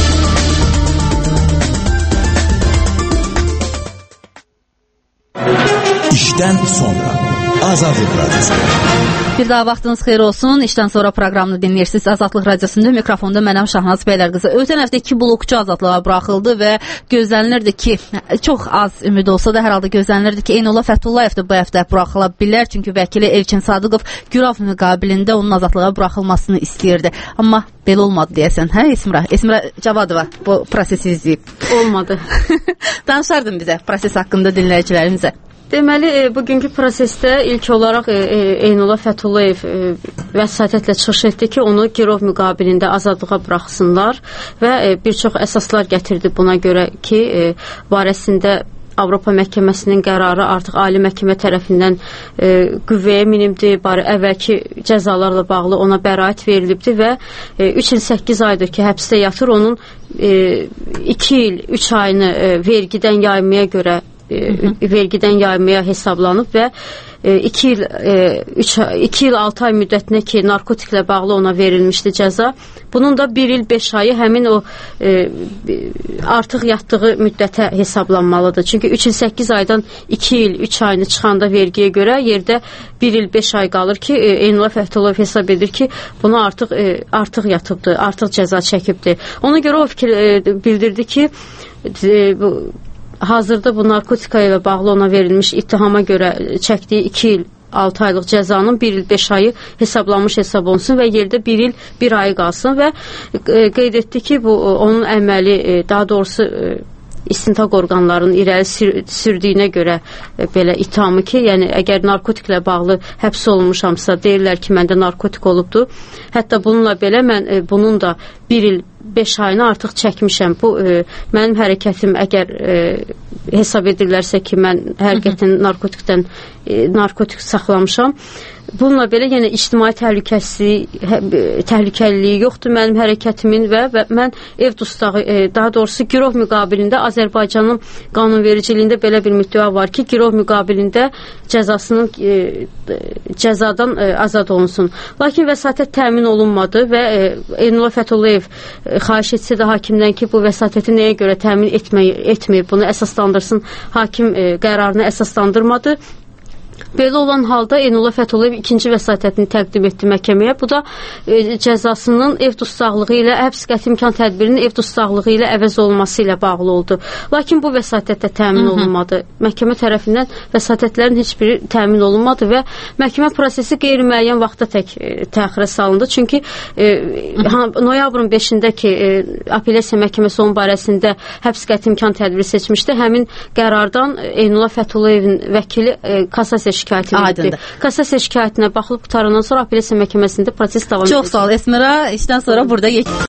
İşdən sonra Azadlıq Radyosu. Bir daha vaxtınız xeyir olsun. İşdən sonra proqramını dinləyirsiniz. Azadlıq Radiosunda mikrofonda mənəm Şahnaz Bəylərqızı. Ötən həftə iki blokçu azadlığa buraxıldı və gözlənilirdi ki, çox az ümid olsa da hər halda gözlənilirdi ki, Eynullah Fətullayev də bu həftə buraxıla bilər. Çünki vəkili Elçin Sadıqov Gürav müqabilində onun azadlığa buraxılmasını istəyirdi. Amma belə olmadı deyəsən. Hə Esmirə? Esmirə Cavadova bu prosesi izləyib. Olmadı. Danışardın bizə proses haqqında dinləyicilərimizə. Deməli, e, bugünkü prosesdə ilk olaraq e, Eynullah Fətullayev e, vəsatətlə çıxış etdi ki, onu girov müqabilində azadlığa buraxsınlar və e, bir çox əsaslar gətirdi buna görə ki, e, barəsində Avropa Məhkəməsinin qərarı artıq Ali Məhkəmə tərəfindən e, qüvvəyə minibdir, bari əvvəlki cəzalarla bağlı ona bəraət verilibdir və e, üç il səkkiz aydır ki, həbsdə yatır, onun e, iki il üç ayını e, vergidən yaymaya görə E, vergidən yaymaya hesablanıb və e, iki il iki il altı ay müddətinə ki, narkotiklə bağlı ona verilmişdi cəza. Bunun da bir il beş ayı həmin o e, artıq yatdığı müddətə hesablanmalıdır. Çünki üç il səkkiz aydan iki il üç ayını çıxanda vergiyə görə yerdə bir il beş ay qalır ki, e, Eynullah Fəthullayev hesab edir ki, bunu artıq e, artıq yatıbdır, artıq cəza çəkibdir. Ona görə o fikir e, bildirdi ki, e, bu hazırda bu narkotika ilə bağlı ona verilmiş ittihama görə çəkdiyi iki il altı aylıq cəzanın bir il beş ayı hesablanmış hesab olunsun və yerdə bir il bir ayı qalsın və qeyd etdi ki, bu onun əməli, daha doğrusu istintaq orqanlarının irəli sürdüyünə görə e, belə ithamı ki, yəni əgər narkotiklə bağlı həbs olunmuşamsa, deyirlər ki, məndə narkotik olubdur. Hətta bununla belə mən e, bunun da bir il beş ayını artıq çəkmişəm. Bu e, mənim hərəkətim əgər e, hesab edirlərsə ki, mən həqiqətən narkotikdən e, narkotik saxlamışam. bununla belə yenə ictimai təhlükəsi, təhlükəliliyi yoxdur mənim hərəkətimin və, və mən ev dustağı, e, daha doğrusu girov müqabilində Azərbaycanın qanunvericiliyində belə bir müddəa var ki, girov müqabilində cəzasının e, cəzadan e, azad olunsun. Lakin vəsatət təmin olunmadı və e, Eynullah Fəthullayev e, xahiş etsə də hakimdən ki, bu vəsatəti nəyə görə təmin etməyib, etməyib bunu əsaslandırsın, hakim e, qərarını əsaslandırmadı. Belə olan halda Eynullah Fəthullayev ikinci vəsatətini təqdim etdi məhkəməyə. Bu da e, cəzasının ev dustaqlığı ilə, həbs qəti imkan tədbirinin ev dustaqlığı ilə əvəz olunması ilə bağlı oldu. Lakin bu vəsatət də təmin olunmadı. Məhkəmə tərəfindən vəsatətlərin heç biri təmin olunmadı və məhkəmə prosesi qeyri-müəyyən vaxta tək e, təxirə salındı. Çünki e, noyabrın beşindəki e, apellyasiya məhkəməsi onun barəsində həbs qəti imkan tədbiri seçmişdi. Həmin qərardan Eynullah Fətullayevin vəkili e, kassasiya şikayətini etdi. Kassasiya şikayətinə baxılıb qutarandan sonra apellyasiya məhkəməsində proses davam edəcək. Çox sağ ol Esmira. İşdən sonra burada